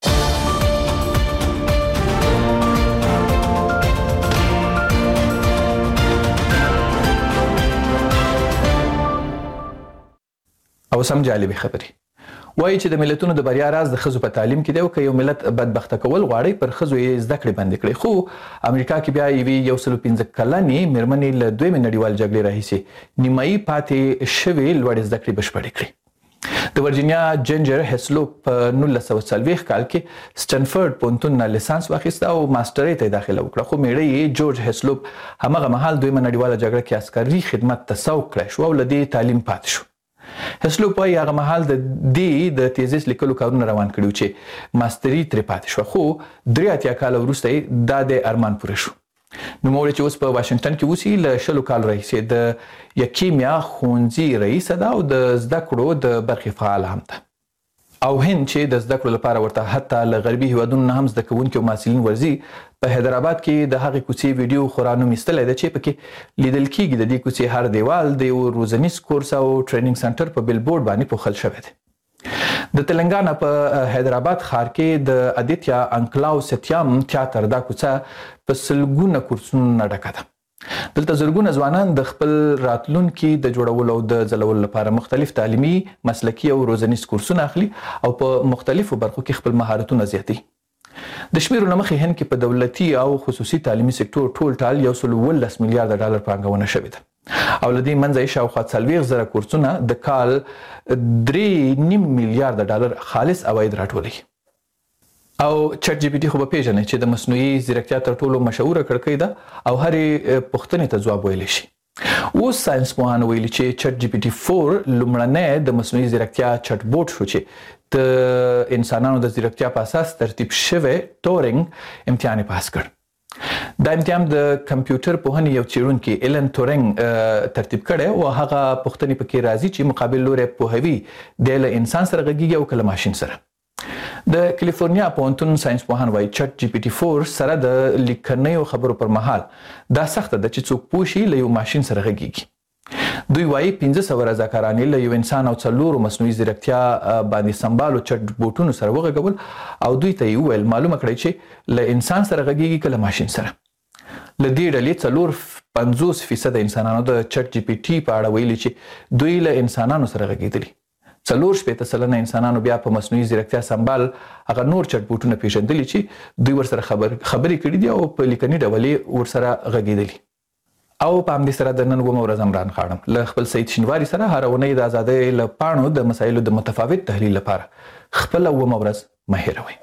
او سم جالبې خبرې وایي چې د ملتونو د بریا راز د ښځو په تعلیم کې دی او که یو ملت بدبخته کول غواړي پر ښځو یې زده کړې بندې کړي. خو امریکا کې بیا یوې یو سلو پنځه کلنې مېرمنې له دویمې نړیوالې جګړې راهیسې نیمایي پاتې شوې لوړې زده کړې بشپړې کړې. د ورجینیا جنجر هیسلوپ په نولس سوه څلوېښت کال کې سټنفورډ پوهنتون نه لیسانس واخیسته او ماسټرۍ ته یې داخله وکړه، خو میړه یې جورج هیسلوپ همغه مهال دویمه نړیواله جګړه کې عسکري خدمت ته سوق کړی شو او له دې تعلیم پاتې شو. هیسلوپ وایي هغه مهال د دې د تیزیس لیکلو کارونه روان کړي چې ماستري ترې پاتې شوه، خو درې اتیا کاله وروسته یې دا د ارمان پوره شو. نوموړې چې اوس په واشنګټن کې اوسي له شلو کالو راهیسې د یکیمیا ښوونځي رئیسه ده او د زده کړو د برخې فعاله هم ده. او هند چې د زده کړو لپاره ورته حتی له غربي هیوادونو نه هم زده کوونکي او محصلین ورځي، په حیدرآباد کې د هغې کوڅې ویډیو خورا نوم ایستلی ده چې پکې لیدل کېږي د دې کوڅې هر دیوال د یو روزنیز کورس او ټریننګ سنټر په بیلبورډ باندې پوښل شوی دی. د تلنګانا په حیدرآباد ښار کې د ادیتیا انکلاو ستیام تیاتر دا کوڅه په سلګونه کورسونو نه ډکه ده. دلته زرګونه ځوانان د خپل راتلونکي د جوړولو او د ځلولو لپاره مختلف تعلیمي، مسلکي او روزنیز کورسونه اخلي او په مختلفو برخو کې خپل مهارتونه زیاتوي. د شمیرو له مخې هند کې په دولتي او خصوصي تعلیمي سکتور ټول ټال یو سل اوولس میلیارډ ډالر پانګونه شوې ده او له دې منځه یې شاوخوا څلوېښت زره کورسونه د کال درې نیم میلیارډ ډالر خالص عواید راټولوي. او چټ جی پی ټي خو به پیژنئ چې د مصنوعي ځیرکتیا تر ټولو مشهوره کړکۍ ده او هرې پوښتنې ته ځواب ویلی شي. اوس ساینس پوهانو ویلي چې چټ جی پی ټي فور لومړنی د مصنوعي ځیرکتیا چټ بوټ شو چې د انسانانو د ځیرکتیا په اساس ترتیب شوی ټورینګ امتحان یې پاس کړ. دا امتحان د کمپیوټر پوهنې یو څېړونکي ایلن تورینګ ترتیب کړی او هغه پوښتنې پکې راځي چې مقابل لوری پوهوي دی له انسان سره غږیږي او که له ماشین سره. د کالیفورنیا پوهنتون ساینس پوهان وایي چټ جی پی ټي فور سره د لیکنیو خبرو پر مهال دا سخته ده چې څوک پوه شي له یو ماشین سره غږیږي. دوی وایي پنځه سوه رضاکاران له یو انسان او څلورو مصنوعي ځیرکتیا باندې سمبالو چټ بوټونو سره وغږول او دوی ته یې وویل معلومه کړئ چې له انسان سره غږیږي که له ماشین سره. له دې ډلې څلور پنځوس فیصده انسانانو د چټ جی پی ټي په اړه ویلي چې دوی له انسانانو سره غږېدلي. څلور شپېته سلنه انسانانو بیا په مصنوعي ځیرکتیا سمبال هغه نور چټ بوټونه پیژندلي چې دوی ورسره خبر خبرې کړي دي او په لیکني ډول یې ورسره غږېدلي. او په همدې سره د نن اوومه ورځ عمران خاړم له خپل سید شینواري سره هره اونۍ د ازادۍ له پاڼو د مسایلو د متفاوت تحلیل لپاره خپله اوومه ورځ مه هېروئ.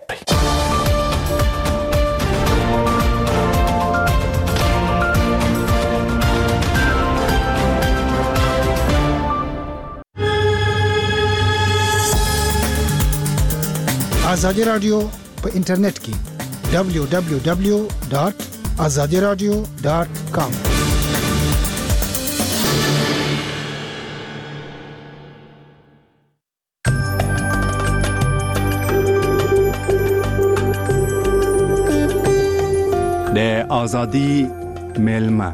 آزادی رادیو په انټرنیټ کې دبلیو دبلیو دبلیو ډاټ آزادی رادیو ډاټ کام. د آزادی میلمه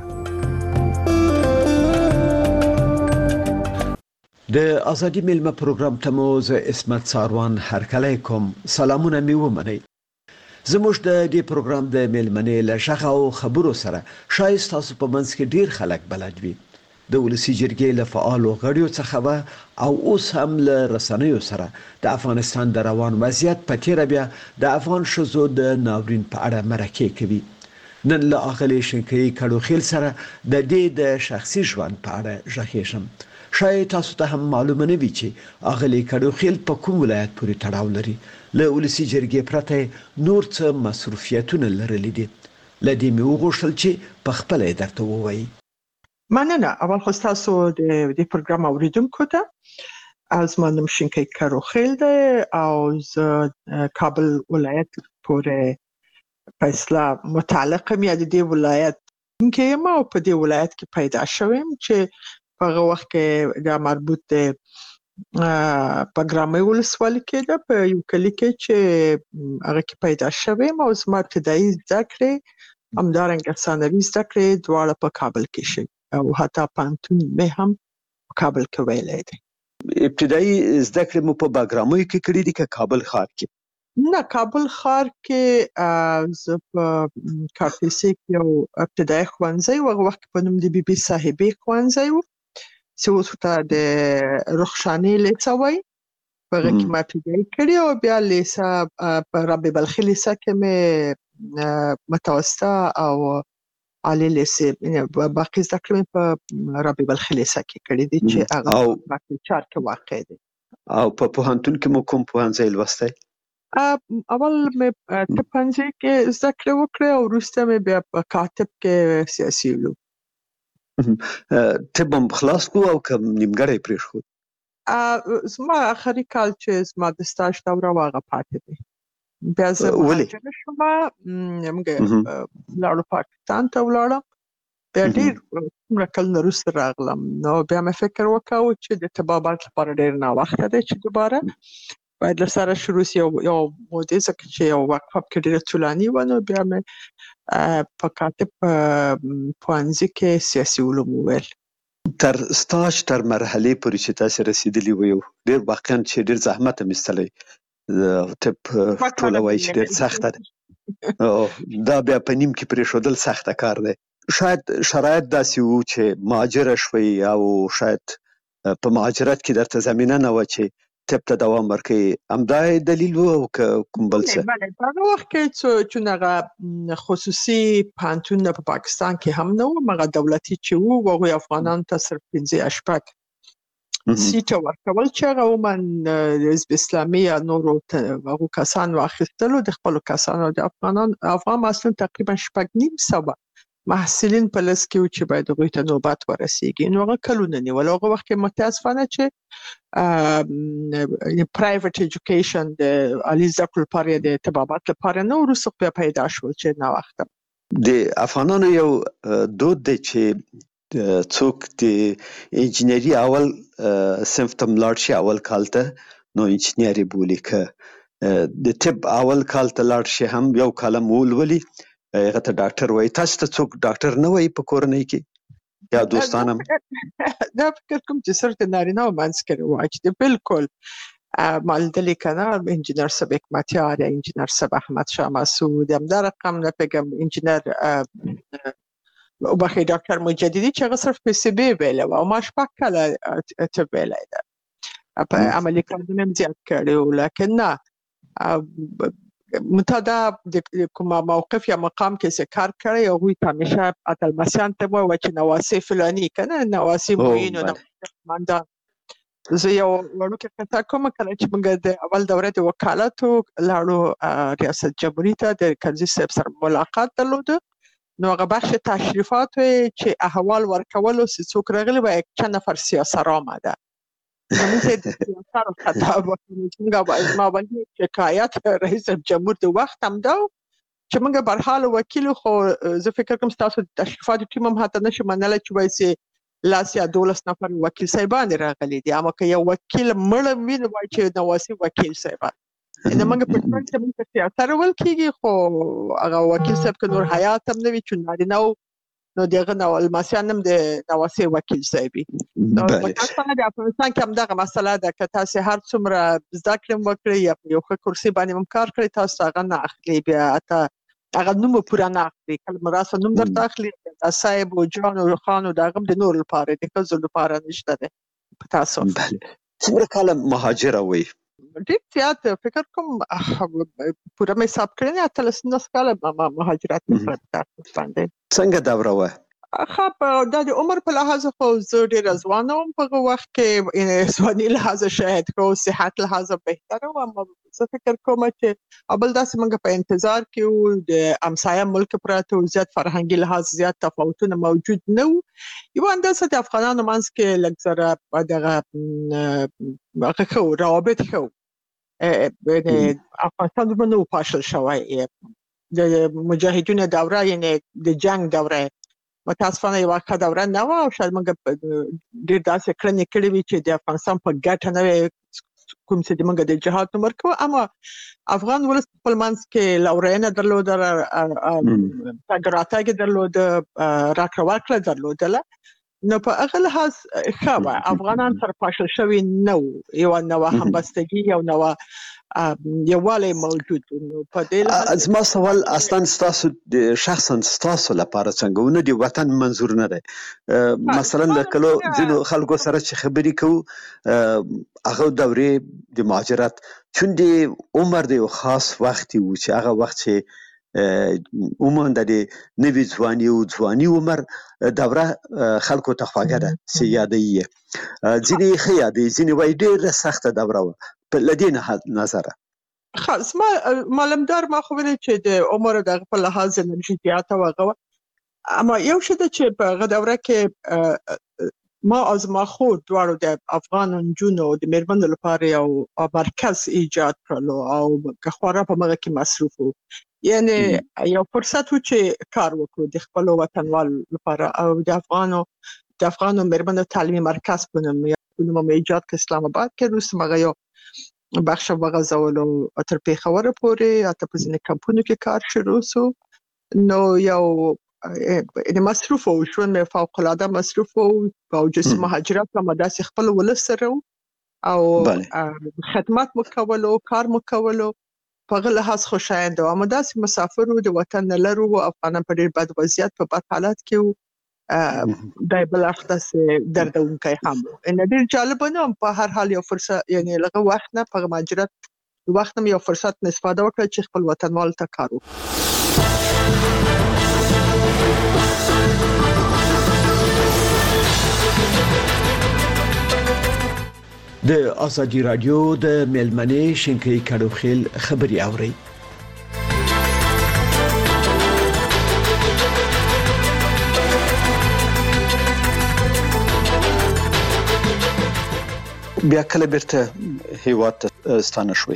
د ازادي میلمه پروګرام ته مو زه اسمت ساروان هرکلی کوم. سلامونه مې ومنئ. زموږ د دې پروګرام د میلمنې له شغه او خبرو سره شاید ستاسو په منځ کې ډیر خلک بلد وي. د ولسي جرګې له فعالو غړیو څخه او اوس هم له رسنیو سره د افغانستان د روان وضعیت په تیره بیا د افغان ښځو د ناورین په اړه مرکې کوي. نن له اغلې شنکۍ کډوخیل سره د دې د شخصي ژوند په اړه ژغېږم. شاید تاسو ته هم معلومه نه وي چې اغلې کډوخیل په کوم ولایت پورې تړاو لري. له ولسي جرګې پرته نور څه مصروفیتونه لرلي دي. له دې مې وغوښتل چې په خپله یې درته ووایي. مننه. اول خو ستاسو د دې پروګرام اوریدونکو ته از ما نوم شینکی کروخیل ده او زه کابل ولایت پورې په اصطلاح متعلق یم یا د دې ولایت کې یم او په دې ولایت کې پیدا شوم چې په هغه وخت کې دا مربوط دی په ګرامۍ ولسوالۍ کې ده په یو کلي کې چې هغه کې پیدا شوم او زما ابتدایي زده کړې همدارنګه ثانوي زده کړې دواړه په کابل کې شوي او حتی پوهنتون مې هم په کابل کې ویلی دی. ابتدایي زده کړې مو په باګرامۍ کې کړې دي که کابل ښار کې؟ نه، کابل ښار کې زه په کارتیسي کې یو ابتدایي ښوونځی و، هغه وخت په نوم د بي بي صاحبې ښوونځی و چې اوس ورته د رخشانې لیسه وایي. په هغه کې ما ابتدایي کړې او بیا لیسه په رابعه بلخي لیسه کې مې متوسطه او عالی لیسې باقي زده کړې مې په رابعه بلخي لیسه کې کړې دي چې هغه په چار کې واقع دی. او په پوهنتون کې مو کوم پوهنځی لوستی؟ اول مې طب پوهنځي کې زده کړې وکړې او وروسته مې بیا په کاتب کې سیاسي علوم. طب هم خلاص کو او که نیمګړی پرېښود؟ زما آخري کال چې زما د سټاژ دوره وه هغه پاتې دی. بیا زه مهاجره شوم، موږ لاړو پاکستان ته ولاړم. بیا ډېر څومره کلونه وروسته راغلم نو بیا مې فکر وکړ چې د طبابت لپاره ډېر ناوخته دی چې دوباره باید له سره شروع سي. یو مودې ځکه چې یو وقفه پکې ډېره طولاني وه نو بیا مې په کاتب پوهنځي کې سیاسي علوم وویل. تر سټاژ تر مرحلې پورې چې تاسې رسېدلي وو یو ډېر واقعا چې ډېر زحمت هم ایستلی، طب ټوله وایي چې ډېر سخته ده، دا بیا په نیم کې پرېښودل سخته کار دی. شاید شرایط داسې وو چې مهاجره شوئ او شاید په مهاجرت کې درته زمینه نه وه چې طب ته دوام ورکوي، همدا دلیل و او که کوم بل څه؟ بله، په هغه وخت کې چون هغه خصوصي پوهنتونونه په پاکستان کې هم نه وو، هغه دولتي چې وو هغوی افغانانو ته صرف پنځه یا شپږ سیټه ورکول چې هغه عموما د حزب اسلامي یا نورو هغو کسانو اخیستلو د خپلو کسانو د افغانان افغان محصلین تقریبا شپږ نیم سوه محصلین په لس کې و چې باید هغوی ته نوبت ورسیږي. نو هغه کلونه نیول. هغه وخت کې متاسفانه چې پرایویټ ایجوکیشن د عالي زده کړو لپاره د طبابت لپاره نه، وروسته بیا پیدا شول چې ناوخته. د افغانانو یو دود دی چې څوک د انجینري اول صنف ته ملاړ شي اول کال ته نو انجینر یې بولي، که د طب اول کال ته لاړ شي هم یو کال هم ولولي هغه ته ډاکټر وایي. تاسو ته څوک ډاکټر نه وایي په کورنۍ کې یا دوستان هم؟ دا فکر کوم چې صرف د نارینه‌و منځ کې رواج دی. بالکل ما لیدلي که نه انجینر صاحب حکمتیار یا انجینر صاحب احمد شاه مسعود، همدا رقم نه پوهېږم انجینر وبخښئ ډاکټر مجددي چې هغه صرف پی سی بي ویلی وه او ما شپږ کاله طب ویلی ده، په عملي کارونه مې زیات کړي وو. لکن نه منتها دا د کوم موقف یا مقام کې چې کار کړی هغوی ته همیشه اتلمسیان ته وایي چې نواسې فلاني که نه نواسې معین و نواسې قماندان. زه یو وړوکې قصه کوم، کله چې موږ د اول دوره د وکالتو لاړو ریاست جمهوري ته د کرزي صاحب سره ملاقات درلوده، نو هغه بخش تشریفات چې احوال ورکولو چې څوک راغلي و یک چند نفر سیاسر آمده. زمون چې د سیاسر خطاب وکړي چې موږ باید ما باندې شکایت رئیس جمهور د وخت هم دا چې موږ برحال وکیل خو زه فکر کوم ستاسو د تشریفاتو ټیم هم حتی نشي منلی چې وایي چې لاس یا دولس نفر وکیل صاحبان راغلي دي، اما که یو وکیل مړه وي نو وایي چې نواسي وکیل صاحبان. نو موږ په ټول کې موږ سیاسر ویل کېږي خو هغه وکیل صاحب که نور حیات هم نه وي چې نارینه و نو د هغه لمسیان هم د نواسې وکیل صاحب وي. نو متاسفانه د افغانستان کې همدغه مسله ده، که تاسې هر څومره زده کړې هم وکړئ یا په یو ښه کرسي باندې هم کار کړئ تاسو هغه نه اخلي، بیا حتی هغه نوم پوره نه اخلي. کله مراسته نوم درته اخلي د صاحب و جان و خان و د هغه هم د نورو لپاره د ښځو لپاره نشته دی. په تاسو څومره کاله مهاجره وئ؟ ډېر زیات فکر کوم پوره مې حساب کړی نه اتلس نولس کاله ما مهاجرت وکړ په باندې. څنګه دوره وه؟ خب دا د عمر په لحاظ خو زه ډېره ځوانه وم په هغه وخت کې، یعنې ځواني لحاظ شاید خو صحت لحاظ بهتره وم. زه فکر کوم چې اول داسې موږ په انتظار کې وو، د همسایه ملک پراته وو، زیات فرهنګي لحاظ زیات تفاوتونه موجود نه وو. یوه اندازه د افغانانو منځ کې لږ ذره دغه هغه ښه وو، روابط ښه وو. یعنې افغانستان دومره نه و پاشل شوی. د مجاهدینو دوره یعنې د جنګ دوره متاسفانه یوه ښه دوره نه وه او شاید موږ ډېر داسې کړنې کړې وي چې د افغانستان په ګټه نه وي، کوم چې موږ د جهاد نوم ورکوو. اما افغان ولس خپل منځ کې لورینه درلوده، تګ راتګ یې درلوده، راکړه ورکړه درلودله. نو په هغه لحاظ ښه وه. افغانان سره پاشل شوي نه وو، یوه نوه همبستګي او نوه یووالی موجود. نو په دې لحاظ زما سوال اصلا ستاسو شخصا ستاسو لپاره څنګه ونه د وطن منظور نه دی؟ مثلا د کلو ځینو خلکو سره چې خبرې کوو هغه دورې د مهاجرت چون د عمر د یو خاص وختي وو چې هغه وخت چې عموما د نوي ځواني او ځواني عمر دوره خلکو ته خواږه ده چې یادوي یې، ځینې ښه یادوي، ځینې وایي ډېره سخته دوره وه. په له دې نظره خاص ما معلومدار ما خو ویلې چې د عمر دغه په لحاظ انرژي زیاته وه هغه. اما یو شی ده چې په هغه دوره کې ما او زما خور دواړو د افغان نجونو د مېرمنو لپاره یو مرکز ایجاد کړلو او که خورا په هغه کې مصروف وو. یعنې یو فرصت و چې کار وکړو د خپلو وطنوالو لپاره او د افغانو د افغانو مېرمنو تعلیمي مرکز په نوم یې ایجاد کړ اسلام آباد کې. وروسته هغه یو بخش وغځولو تر پېښوره پورې، حتی په ځینې کمپونو کې کار شروع سو. نو یو یعنې مصروف و، ژوند مې فوق العاده مصروف و. باوجود مهاجرت هم داسې خپل ولس سره و او خدمت مو کولو، کار مو کولو، په هغه لحاظ خوشایند و. اما داسې مسافر و، د وطن نه لرو و، افغانان په ډېر بد وضعیت په بد حالت کې و. دا بل اړخ داسې دردونکی هم و. یعنې ډېر جالبه نه وم. په هر حال یو فرصت، یعنې له هغه وخت نه په مهاجرت وخت نه یو فرصت نه استفاده وکړه چې خپل وطنوالو ته کار وکړو. د ازادي رادیو د میلمنې شینکۍ کډوخیل خبري اوري. بیا کله بیرته هیواد ته ستانه شوي؟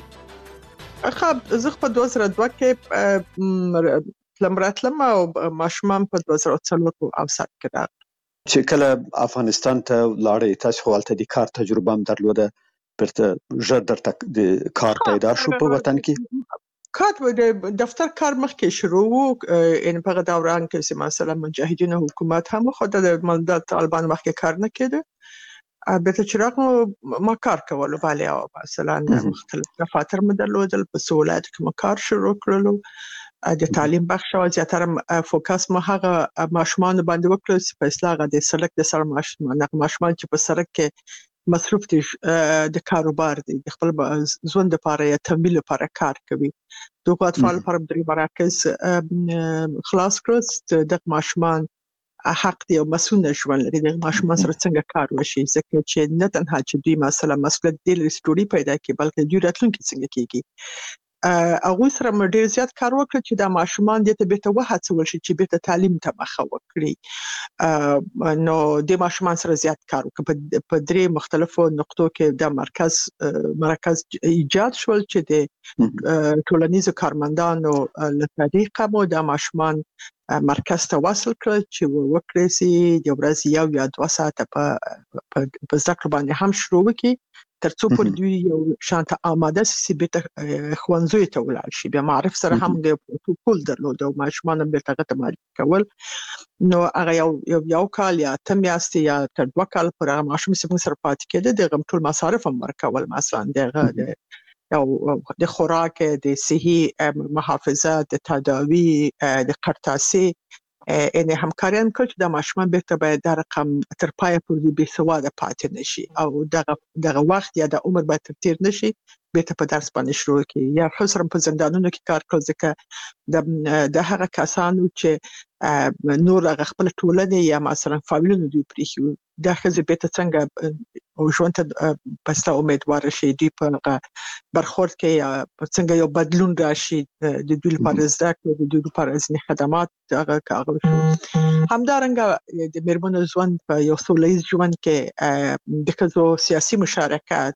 خب زه په دوه زره دوه کې تلم راتلم او ماشومان په دوه زره څلور کې اوسط کې راغلم. چې کله افغانستان ته لاړې تاسو خو هلته د کار تجربه هم درلوده، بیرته ژر درته د کار پیدا شو په وطن کې؟ کار د دفتر کار مخکې شروع و، یعنې په هغه دوران کې چې مثلا مجاهدینو حکومت هم خو د ملت طالبان مخکې کار نه کېده. بیرته چې راغلم ما کار کولو، بله، او مثلا مختلف دفاتر مې درلودل، په څو ولایتو کې مو کار شروع کړلو. د تعلیم بخش او زیاتره فوکس ما هغه ماشومان باندې وکړ چې په اصلاح د سړک د سر ماشومان ماشومان چې په سړک کې مصروف دي د کاروبار دي، د خپل ژوند لپاره یا تمویل لپاره کار کوي. دغه اطفال لپاره درې مراکز خلاص کړل. د ماشومان حق دی او مسؤل ژوند لري، د ماشومان سره څنګه کار وشي، ځکه چې نه تنها چې دوی مثلا مسؤلیت دی لري سټوري پیدا کوي، بلکې دوی راتلونکي څنګه کیږي. هغوی سره مې ډېر زیات کار وکړ چې دا ماشومان دې ته بیرته وهڅول شي چې بیرته تعلیم ته مخه وکړي. نو د ماشومان سره زیات کار وکړ. په درې مختلفو نقطو کې دا مرکز مرکز ایجاد شول چې د ټولنیزو کارمندانو له طریقه مو دا ماشومان مرکز ته وصل کړ چې وکړي سي د ورځې یو یا دوه ساعته په په زده کړه باندې هم شروع وکړي، تر څو پورې دوی یو شانته آماده سي بیرته ښوونځیو ته ولاړ شي. بیا معرف سره هم د پروتوکول درلود او ماشومان هم بیرته هغه ته معرفي کول. نو هغه یو یو کال یا اته میاشتې یا تر دوه کال پورې هغه ماشوم چې موږ سره پاتې کېده، د هغه ټول مصارف هم ورکول، مثلا د یو د خوراک، د صحي محافظه، د تداوي، د قرطاسي، یعنې همکاري هم کړل چې دا ماشومان بیرته باید دا رقم تر پایه پورې بې سواده پاتې نشي او دغه دغه وخت یا د عمر باید تر تیر نشي بیرته په درس باندې شروع کړي یا خصوصا په زندانونو کې کار کول ځکه د د هغه کسانو چې نور هغه خپل ټولنه یا مثلا فامیلونو دوی پریښي دا ښځې بیرته څنګه ژوند ته پسته امیدواره شي دوی په برخورد کې یا څنګه یو بدلون راشي د دوی لپاره زده کړه د دوی لپاره ځینې خدمات هغه کاغذ همدارنګه د میرمنو ژوند په یو سوله ییز ژوند کې د ښځو سیاسي مشارکت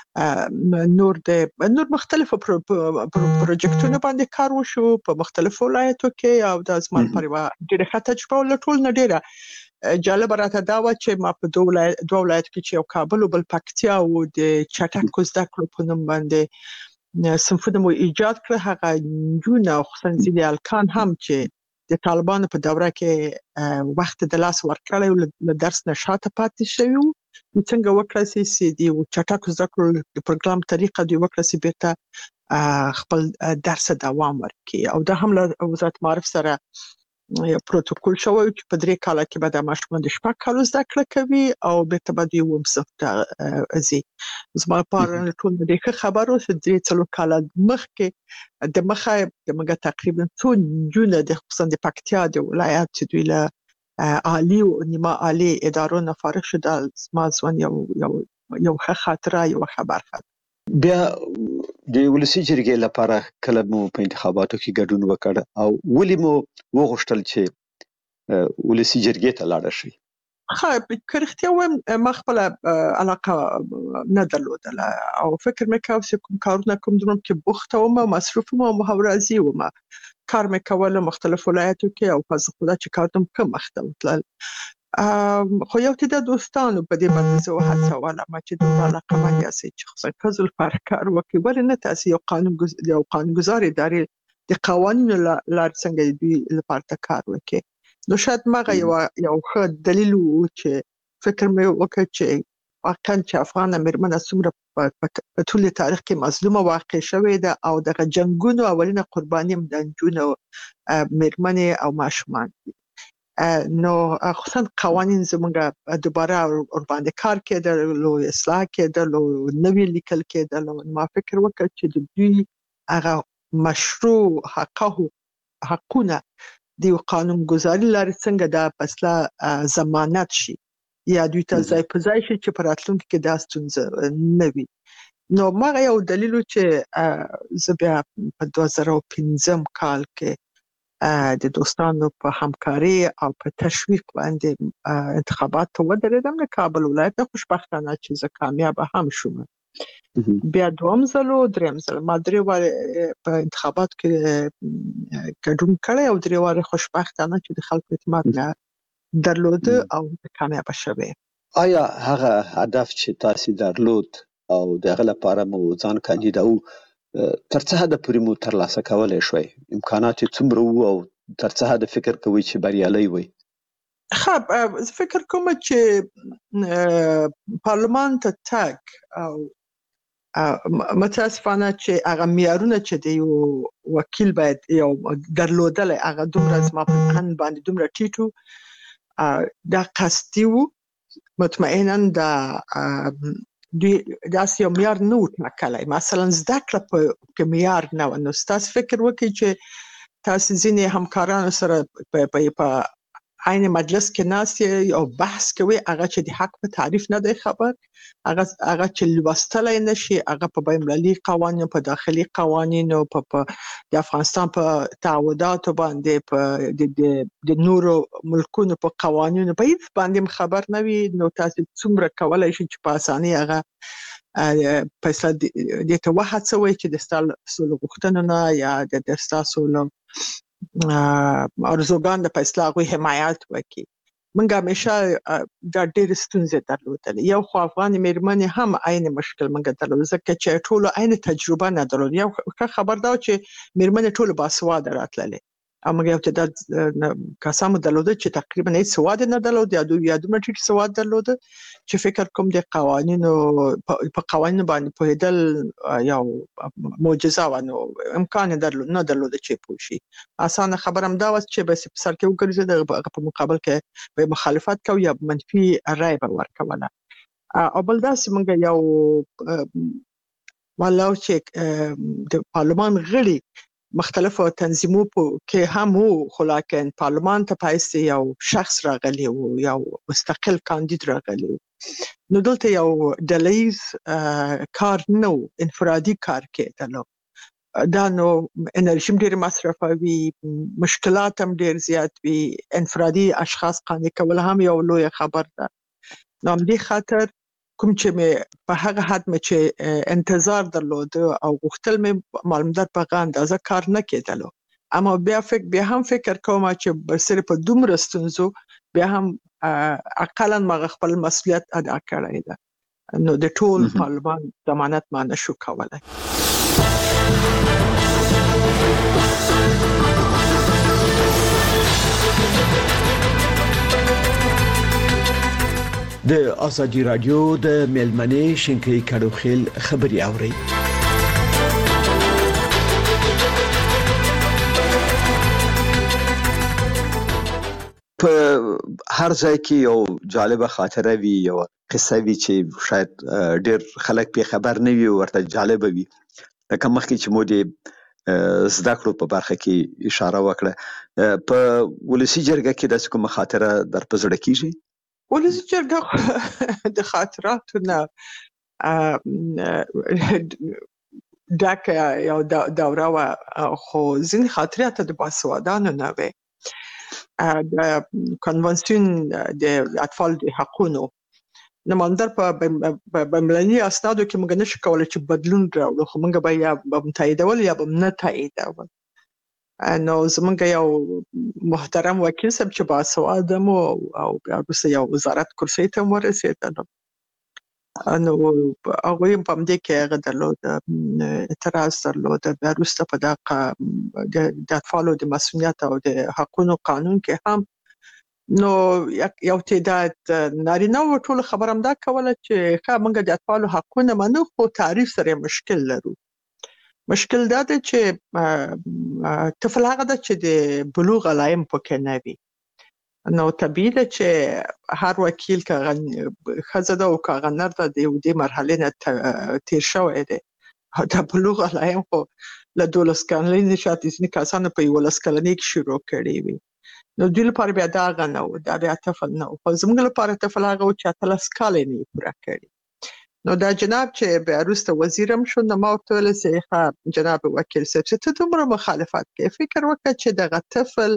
نور د نور مختلفو پروژیکټونو باندې کار وشو په مختلفو ولایتو کې او د ازمان پر ډیره ښه تجربه ولټول نه ډیره جالب راته دا و چې ما په دوه ولایت دوه ولایت کې چې یو کابل او بل پکتیا او د چټک زده کړو په نوم باندې صنفونه مو ایجاد کړ هغه جون او خصوصا ځینې الکان هم چې د طالبانو په دوره کې وخت د لاس ورکړی او له درس نه شاته پاتې شوي وو څنګه وکړای شي چې د چټک زده کړو د پروګرام طریقه دی وکړای شي بیرته خپل درس دوام ورکړي او دا هم له وزارت معارف سره یو پروتوکول شوی چې په درې کال کې به د ماشومان د شپږ کالو زده کړه کوي او بیرته به دوی وم صف ته ځي زما لپاره ټول د ښه خبرو چې درې څلور کال مخکې د مخه د مګه تقریبا څو جون د خصوصا د پکتیا د ولایت چې دوی له عالی او نیمه عالی ادارو نه فارغ شو د زما ځوان یو یو یو ښه خاطره یو خبر خاطر بیا د ولسی جرګې لپاره کله مو په انتخاباتو کې ګډون وکړ او ولې مو وغوښتل چې ولسی جرګې ته لاړ شئ ها کړختیا و ما خپل علاقه نه درلودله او فکر مې کاوه چې کوم کارونه کوم دروم کې بوخته وم مصروف وم او محاورازي وم کار مې کول مختلف ولایتو کې او په خدا چې کارتم کم مختم تل خو یو ته د دوستانو په دې باندې زه وهڅوله ما چې د علاقه باندې اسې چې خصوصا فضل پر کار وکړي ولې نه تاسو یو قانون یو قانونګذار ادارې د قوانینو لار څنګه دوی لپاره کار وکړي نو شاید ماغه یو یو ښه دلیل و چې فکر مې وکړ چې واقعا چې افغان میرمنه څومره په ټول تاریخ کې مظلومه واقع شوې ده او د جنگونو اولینه قرباني هم د جنونو میرمنې او ماشومان نو خصوصا قوانین زموږ دوباره ور باندې کار کېدل او اصلاح کېدل او نوې لیکل کېدل ما فکر وکړ چې د دوی هغه مشروع حقوق حقونه د قانون گذاري لري څنګه دا پسله ضمانت شي یا دوی ته ځای په ځای شي چې په راتلونکي کې دا ستونزه نه وي نو ما یو دلیل چې زه بیا په دوه زره او پنځم کال کې د دوستانو په همکاري او په تشویق باندې انتخابات ته ودرېدم د کابل ولایت خوشبختانه چې زه کامیاب هم شوم بیا دوم ځلو دریم ځل ما درې واره په انتخابات کې ګډون کړی او درې واره خوشبختانه چې د خلکو اعتماد نه درلود او کامیاب شوه آیا هغه هدف چې تاسو درلود او دغه لپاره مو ځان کاندیدا او تر څه حد پورې مو ترلاسه کولای شوي امکانات څومره وو او تر څه حد فکر کوئ چې بریالي وي خب فکر کوم چې پارلمان ته تک او متاسفانه چې هغه معیارونه چې د یو وکیل باید یو درلودل هغه دومره زما په ان باندې دومره ټیټو دا قصدي وو مطمئنا دا دوی داسې یو معیار نه و ټاکلی مثلا زده کړه په معیار نه و نو ستاسو فکر وکړئ چې تاسو ځینې همکارانو سره په عین مجلس کې ناست او بحث کوي هغه چې د حق په تعریف نه دی خبر هغه هغه چې لوستلای نشي هغه په بین‌المللي قوانینو په داخلي قوانینو په د افغانستان په تعهداتو باندې په د نورو ملکونو په قوانینو په هیڅ باندې خبر نه وي نو تاسو څومره کولای شئ چې په اسانۍ هغه فیصله د ته وهڅوي چې د ستاسو غوښتنو نه یا د ستاسو ارزوګان د فیصله غوي حمایت وکړي منګه همیشه دا ډېر ستونزې درلودلې یو خو افغان میرمنې هم عین مشکل منګه درلود ځکه چې ټول عین تجربه نه درلود یو خبر دا چې میرمنې ټول باسواده راتللې اما یو ته د کسانو درلود چې تقریبا هیڅ سواد نه درلود یا دوی یادونه ټیټ سواد درلود چې فکر کوم د قوانینو په قوانینو باندې په هدل یو معجزه و نو امکان درلود نه درلود چې پوښي اسانه خبرم دا و چې بس په سر کې وګرځي د په مقابل کې به مخالفت کوي یا منفي رائے ورکوله او بل داسې موږ یو والله چې د پارلمان غړي مختلفو تنظیمو کې هم وو، خو لکن پارلمان ته پایست یو شخص راغلی وو، یو مستقل کاندید راغلی وو. نو دلته یو ډلهیز کار نه وو، انفرادي کار کېدلو. دا نو انرژي ډېر مصرفوي، مشکلات هم ډېر زیات وي، انفرادي اشخاص قانع کول هم یو لوی خبر ده. نو همدې خاطر کوم چې مې په هغه حد مې چې انتظار درلود او غوښتل مې معلومات په هغه اندازه کار نه کېدلو، اما بیا فکر بیا هم فکر کوم چې برسره په دومره ستونزو بیا هم اقلا ما خپل مسؤلیت ادا کړی ده. نو د ټول پارلمان ضمانت ما نشو کولای. د آزادی رادیو د میلمنې شینکي کډوخیل خبري اوري. په هر ځای کې یو جالبه خاطره وي، یو قصه وي چې شاید ډېر خلک په خبر نه وي، ورته جالبه وي. لکه مخکې چې مو د زده کړو په برخه کې اشاره وکړه، په ولسی جرګه کې د کومه خاطره در په زړه کېږي؟ ولسی جرګه د خاطراتو نه ډک یو دوره وه، خو ځینې خاطرات د باسوادانو نه وې. د کنونسیون د اطفال د حقونو نماندر په بین‌المللي اسنادو کې موږ نشو کولی چې بدلون راوړو، خو موږ به یا به تاییدول یا به نه تاییدول. نو زمونږ یو محترم وکیل صاحب چې باسواده مو او بیا وروسته یو وزارت کرسۍ ته هم ورسېدلو، نو هغوی هم په همدې کې هغه درلود، اعتراض درلود. بیا وروسته په دغه د اطفالو د مسؤلیت او د حقونو قانون کې هم نو یو تعداد نارینه وو ټول خبره همدا کوله چې ښه موږ د اطفالو حقونه منو، خو تعریف سره مشکل لرو. مشکل دا دی چې طفل هغه ده چې د بلوغ علایم پکې نه وي. نو طبیعي ده چې هر وکیل که ښځه ده او که هغه نر ده د دې مرحلې نه تیر شوی دی. د بلوغ علایم خو له دولس کلنۍ نه شاید ځینې کسانو په یولس کلنۍ کې شروع کړي وي. نو دوی لپاره بیا دا هغه نه و، دا بیا طفل نه و. خو زموږ لپاره طفل هغه و چې اتلس کاله یې نه یې پوره کړي. نو دا جناب چې بیا وروسته وزیر هم شو، نو ما ورته ویل چې جناب وکیل صاحب چې ته دومره مخالفت کوې، فکر وکړه چې دغه طفل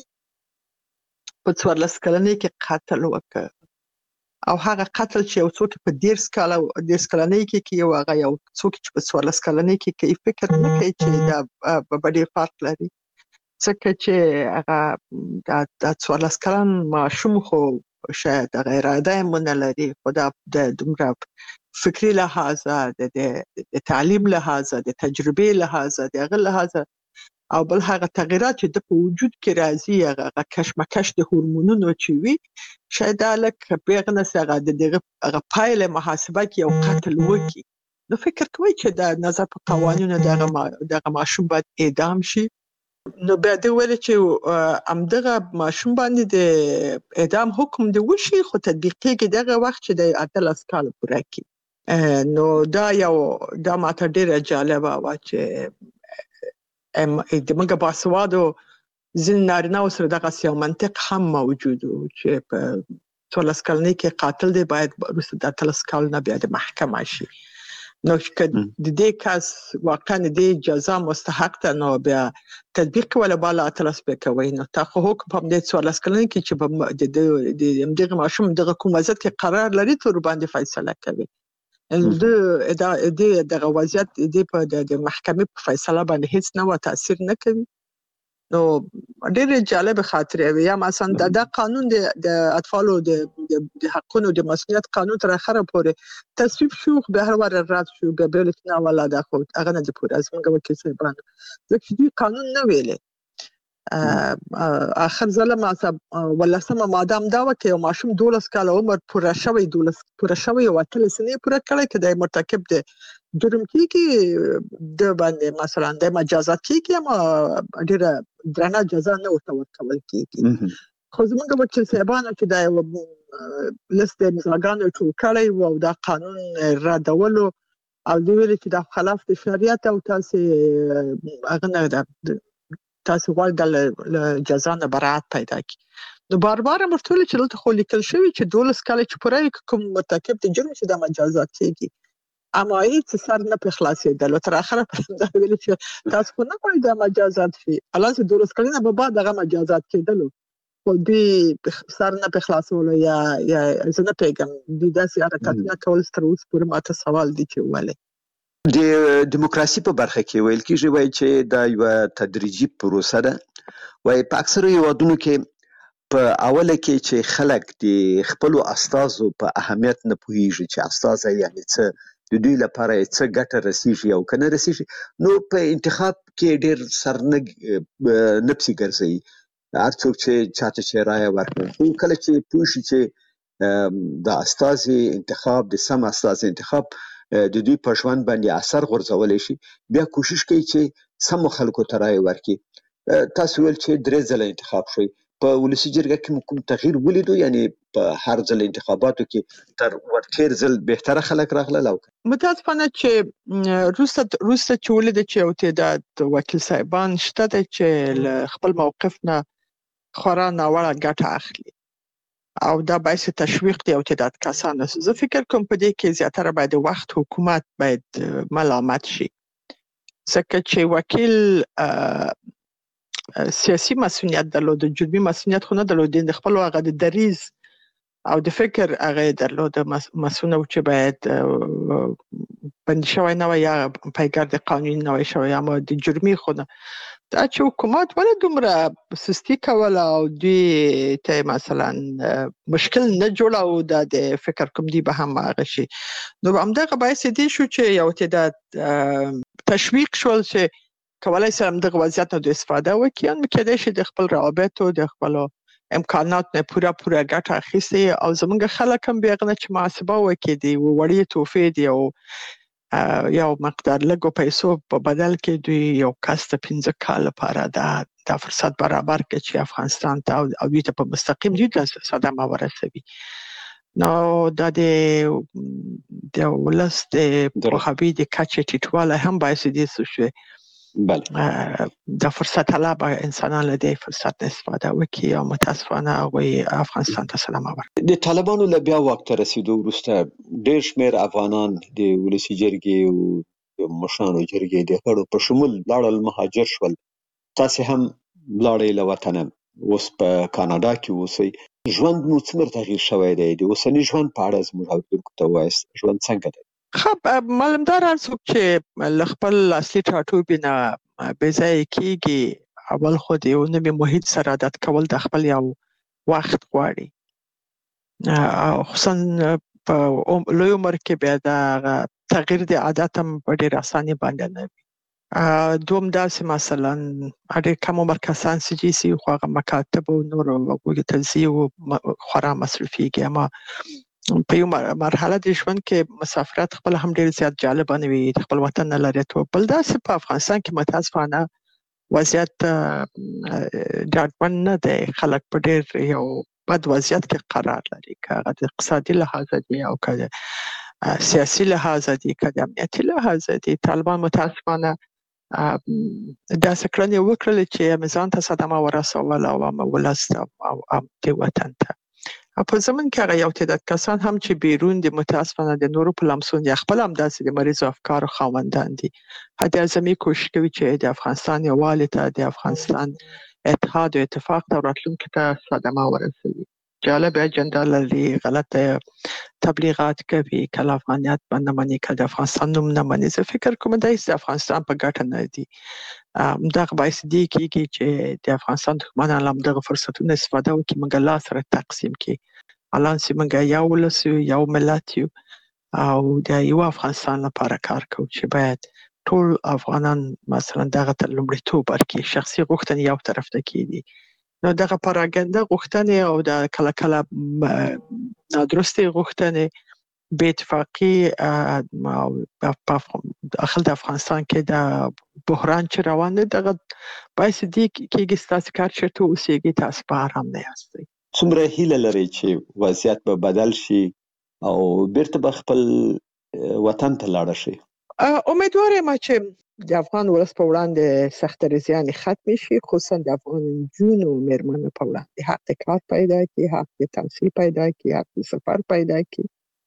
په څوارلس کلنۍ کې قتل وکړ، او هغه قتل چې یو څوک په دېرش کاله دېرش کلنۍ کې کوي او هغه یو څوک چې په څوارلس کلنۍ کې کوي، فکر نه کوي چې دا به ډېر فرق لري. ځکه چې هغه دا څوارلس کلن ماشوم خو شاید هغه اراده یې ونه لري، خو دا د دومره فکري لحاظه، د تعلیم لحاظه، د تجربې لحاظه، د هغه لحاظه، او بل هغه تغیرات چې د په وجود کې راځي، هغه کشمکش د هورمونونو چې وي، شاید دا لکه په هغه نسې هغه د دغه هغه پایله محاسبه کې یو قتل وکړي. نو فکر کوئ چې د نظر په قوانینو دغه ماشوم باید اعدام شي. نو بیا دوی ویل چې همدغه ماشوم باندې د اعدام حکم د وشي، خو تطبیق کېږي دغه وخت چې د اتلس کاله پوره کړي. نو دا یو دا ماته ډېره جالبه وه چې د موږ باسوادو ځینې نارینه‌و سره دغسې یو منطق هم موجود و چې په څوارلس کلنۍ کې قاتل دی باید وروسته د اتلس کال نه بیا د محکمه شي. نو که د دې کس واقعا د دې جزا مستحق ده، نو بیا تطبیق کوله بالا اتلس بیا کوئ. نو تا خو حکم په همدې څوارلس کلنۍ کې چې د همدغه ماشوم دغه کوم وضعیت کې قرار لري ته ورباندې فیصله کوي. د دغه وضعیت د په د محکمې په فیصله باندې هیڅ نوع تاثیر نه کوي. نو ډېرې جالبه خاطرې وي. یا مثلا دا قانون د اطفالو د حقونو د مسؤلیت قانون تر اخره پورې تصویب شو، خو بیا هر واره رد شو، بیا بیا ویل چې نه والله دا خو هغه نه دي پوره. زموږ وکیل صاحبانو ځکه چې دوی قانون نه ویلې، آخر ځله ولسمه ماده همدا وه که یو ماشوم دولس کاله عمر پوره شوی دولس پوره شوی او اتلس یې پوره کړی، که دی مرتکب د جرم کېږي د باندې مثلا د مجازات کېږي، اما ډېره درنه جزا نه ورته ورکول کېږي. خو زموږ وکیل صاحبانو چې دا یو لست د امضاګانو ټول کړی و او دا قانون ردولو، او دوی ویل چې د خلاف د شریعت او تاسې هغه نه ده تاسې غواړئ د جزا نه براعت پیدا کړي نو بار بار مرتول چې دلته خو لیکل شوي چې دولس کاله چې پوره کوم مرتکب د جرم چې د مجازات کېږي اما هیڅ سر نه په خلاصېدل تر اخره پر دا ویل چې تاسو خو نه غواړئ د مجازات شي الان چې دولس کلونه به بعد هغه مجازات کېدلو خو دوی سر نه په خلاصولو یا یا زه نه پوهېږم دوی داسې حرکتونه کول تر اوسه پورې ماته سوال دی چې ولې د دیموکراسي په برخه کې ویل کېږي وایي چې دا یوه تدریجي پروسه ده وایي په اکثرو هیوادونو کې په اوله کې چې خلک د خپلو استازو په اهمیت نه پوهېږي چې استازی یعنې څه د دوی لپاره څه ګټه رسیږي او که نه رسیږي نو په انتخاب کې ډېر سر نه نه پسې ګرځوي هر څوک چې چاته چې رایه ورکړي خو کله چې پوه شي چې د استازي انتخاب د سم استازي انتخاب د دوی په ژوند باندې اثر غورځولی شي بیا کوشش کوي چې سمو خلکو ته رایه ورکړي تاسو ویل چې درې ځله انتخاب شوی په ولسي جرګه کې مو کوم تغییر ولیدو یعنې په هر ځل انتخاباتو کې تر ورتېر ځل بهتره خلک راغلل او متاسفانه چې روسته روسته چې ولید چې یو تعداد وکیل صاحبان شته چې له خپل موقف نه خورا ناوړه ګټه اخلي او دا باعث تشویق دی او تعداد کسان زه فکر کوم په دې کې زیاتره باید وخت حکومت باید ملامت شي ځکه چې وکیل سیاسي مسؤلیت درلود جرمي مسؤلیت خو نه درلود د خپل هغه د دریز او د فکر هغه درلود مسؤل چې باید بند شوی نه یا پیګر د قانون نه وي شوی اما د جرمي خو نه دا چې حکومت ولې دومره سستی کوله او دوی ته مثلا مشکل نه جوړاو د فکر کوم دی به هم هغه شي نو همدغه باعث دی شو چې یو تعداد تشویق شول چې کولای سم دغه وضعیت نه استفاده وکړي ان کېدای شي د خپل روابط او د خپل امکانات نه پوره پوره ګټه اخیستي او زمونږ خلک هم بیا غنه چې محاسبه وکړي دی وړي توفې دی او یو مقدار لګو پیسو په بدل کې دوی یو کس ته پنځه کال لپاره دا د فرصت برابر کړي چې افغانستان ته او دوی ته په مستقیم دي د صدمه ورسوي نو دا د د ولس د پوهاوي د کچې ټیټوالی هم باعث دي شوی بله د فرصت طلب انسانان له دې فرصت استفاده وکړي او متاسفانه هغوی افغانستان ته سلامه ورکړي د طالبانو له بیا واک ته رسېدو وروسته ډېر شمېر افغانان د ولسي جرګې او د مشرانو جرګې د غړو په شمول لاړل مهاجر شول تاسې هم لاړئ له وطنه اوس په کاناډا کې اوسئ ژوند مو څومره تغییر شوی دی د اوسني ژوند په اړه زموږ اورېدونکو ته ووایاست ژوند څنګه دی خب معلومدار هر څوک چې له خپل اصلي ټاټوبي نه بې ځایه کېږي اول خو د یو نوي محیط سره عادت کول د خپل یو وخت غواړي او خصوصا په لوی عمر کې بیا د تغییر د عادت هم په ډېر اساني باندې نه وي دوم داسې مثلا ډېر کم عمر کسان چې سي خو هغه مکاتب او نور هغوی ته ځي او خورا مصرفېږي اما په یو مرحله د ژوند کې مسافرت خپل هم ډېر زیات جالبه نه وي د خپل وطن نه لرې تو بل داسې په افغانستان کې متاسفانه وضعیت ډاډمن نه دی خلک په ډېر یو بد وضعیت کې قرار لري که هغه د اقتصادي لحاظه دي او که د سیاسي لحاظه دي که د امنیتي لحاظه دي طالبان متاسفانه داسې کړنې وکړلې چې ځان ته صدمه ورسوله او ولس او د وطن ته په زمن کې هغه یو تعداد کسان هم چې بیرون د متاسفانه د نورو په لمسون یا خپل هم داسې د مریضو افکارو خاوندان دي حتی اعظمي کوشش کوي چې د افغانستان یووالي ته د افغانستان اتحاد او اتفاق ته راتلونکي ته صدمه ورسوي جالب اجنډا لري غلطه تبلیغات کوي کله افغانیت باندې مني کله د افغانستان نوم نه مني زه فکر کوم دا د افغانستان په ګټه نه دي دغه باعث دی کېږي چې د افغانستان دښمنان هم دغه فرصتونه استفاده وکړي موږ لا سره تقسیم کړي الان چې موږ یو ولس یو یو ملت یو او د یو افغانستان لپاره کار کوو چې باید ټول افغانان مثلا دغه ته لومړیتوب ورکړي شخصي غوښتنې یو طرف ته کېږي نو دغه پراګنده غوښتنې او د کله کله نادرستې غوښتنې بې اتفاقي داخل د افغانستان کې د بحران چې روان دی دغه باعث دی کېږي ستاسو کار چېرته اوسېږي تاسو په ارام نه یاستئ څومره هیله لرئ چې وضعیت به بدل شي او بیرته به خپل وطن ته لاړه شئ امیدوار یم چې د افغان ولس په وړاندې سختدریزیان ختم شي، خصوصا د افغان نجونو او میرمنو په وړاندې حق د کار پیدا کړي، حق د تحصیل پیدا کړي، حق د سفر پیدا کړي.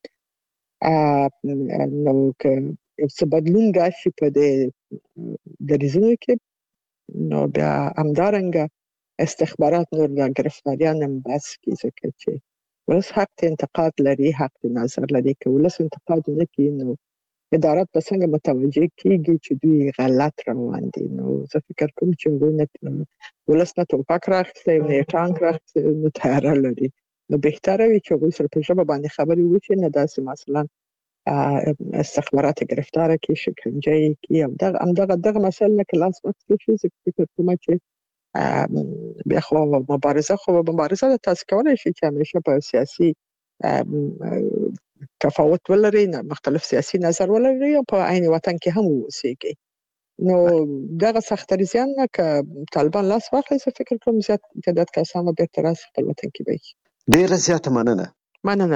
نو که څه بدلون راشي په دې دریځونو کې، نو بیا همدارنګه استخبارات نور د ګرفتاریان هم بس کړي، ځکه چې ولس حق ته انتقاد لري، حق د نظر لري. که ولس انتقاد ونه کړي نو ادارات به څنګه متوجه کیږي چې دوی غلط روان دي. نو زه فکر کوم چې ولس نه ټوپک راخیستی نه یې ټانک راخیستی، نو تیاره لري. نو بهتره وي چې هغوی سره په ژبه باندې خبرې وشي، نه داسې مثلا استخبارات ګرفتاره کړي، شکنجه یې کړي او دغه همدغه دغه مسایل نه که لاس وخت شي. زه فکر کوم چې بیا خو مبارزه خو مبارزه ده، تاسو کولی شئ چې همیشه په سیاسي تفاوت ولري، مختلف سیاسي نظر ولري او په عین وطن کې هم اوسېږي. نو دغه سختدریزیان نه که طالبان لاس واخلي، زه فکر کوم زیات تعداد کسان به بیرته راشي خپل وطن کې به وي. ډېره زیاته مننه. مننه.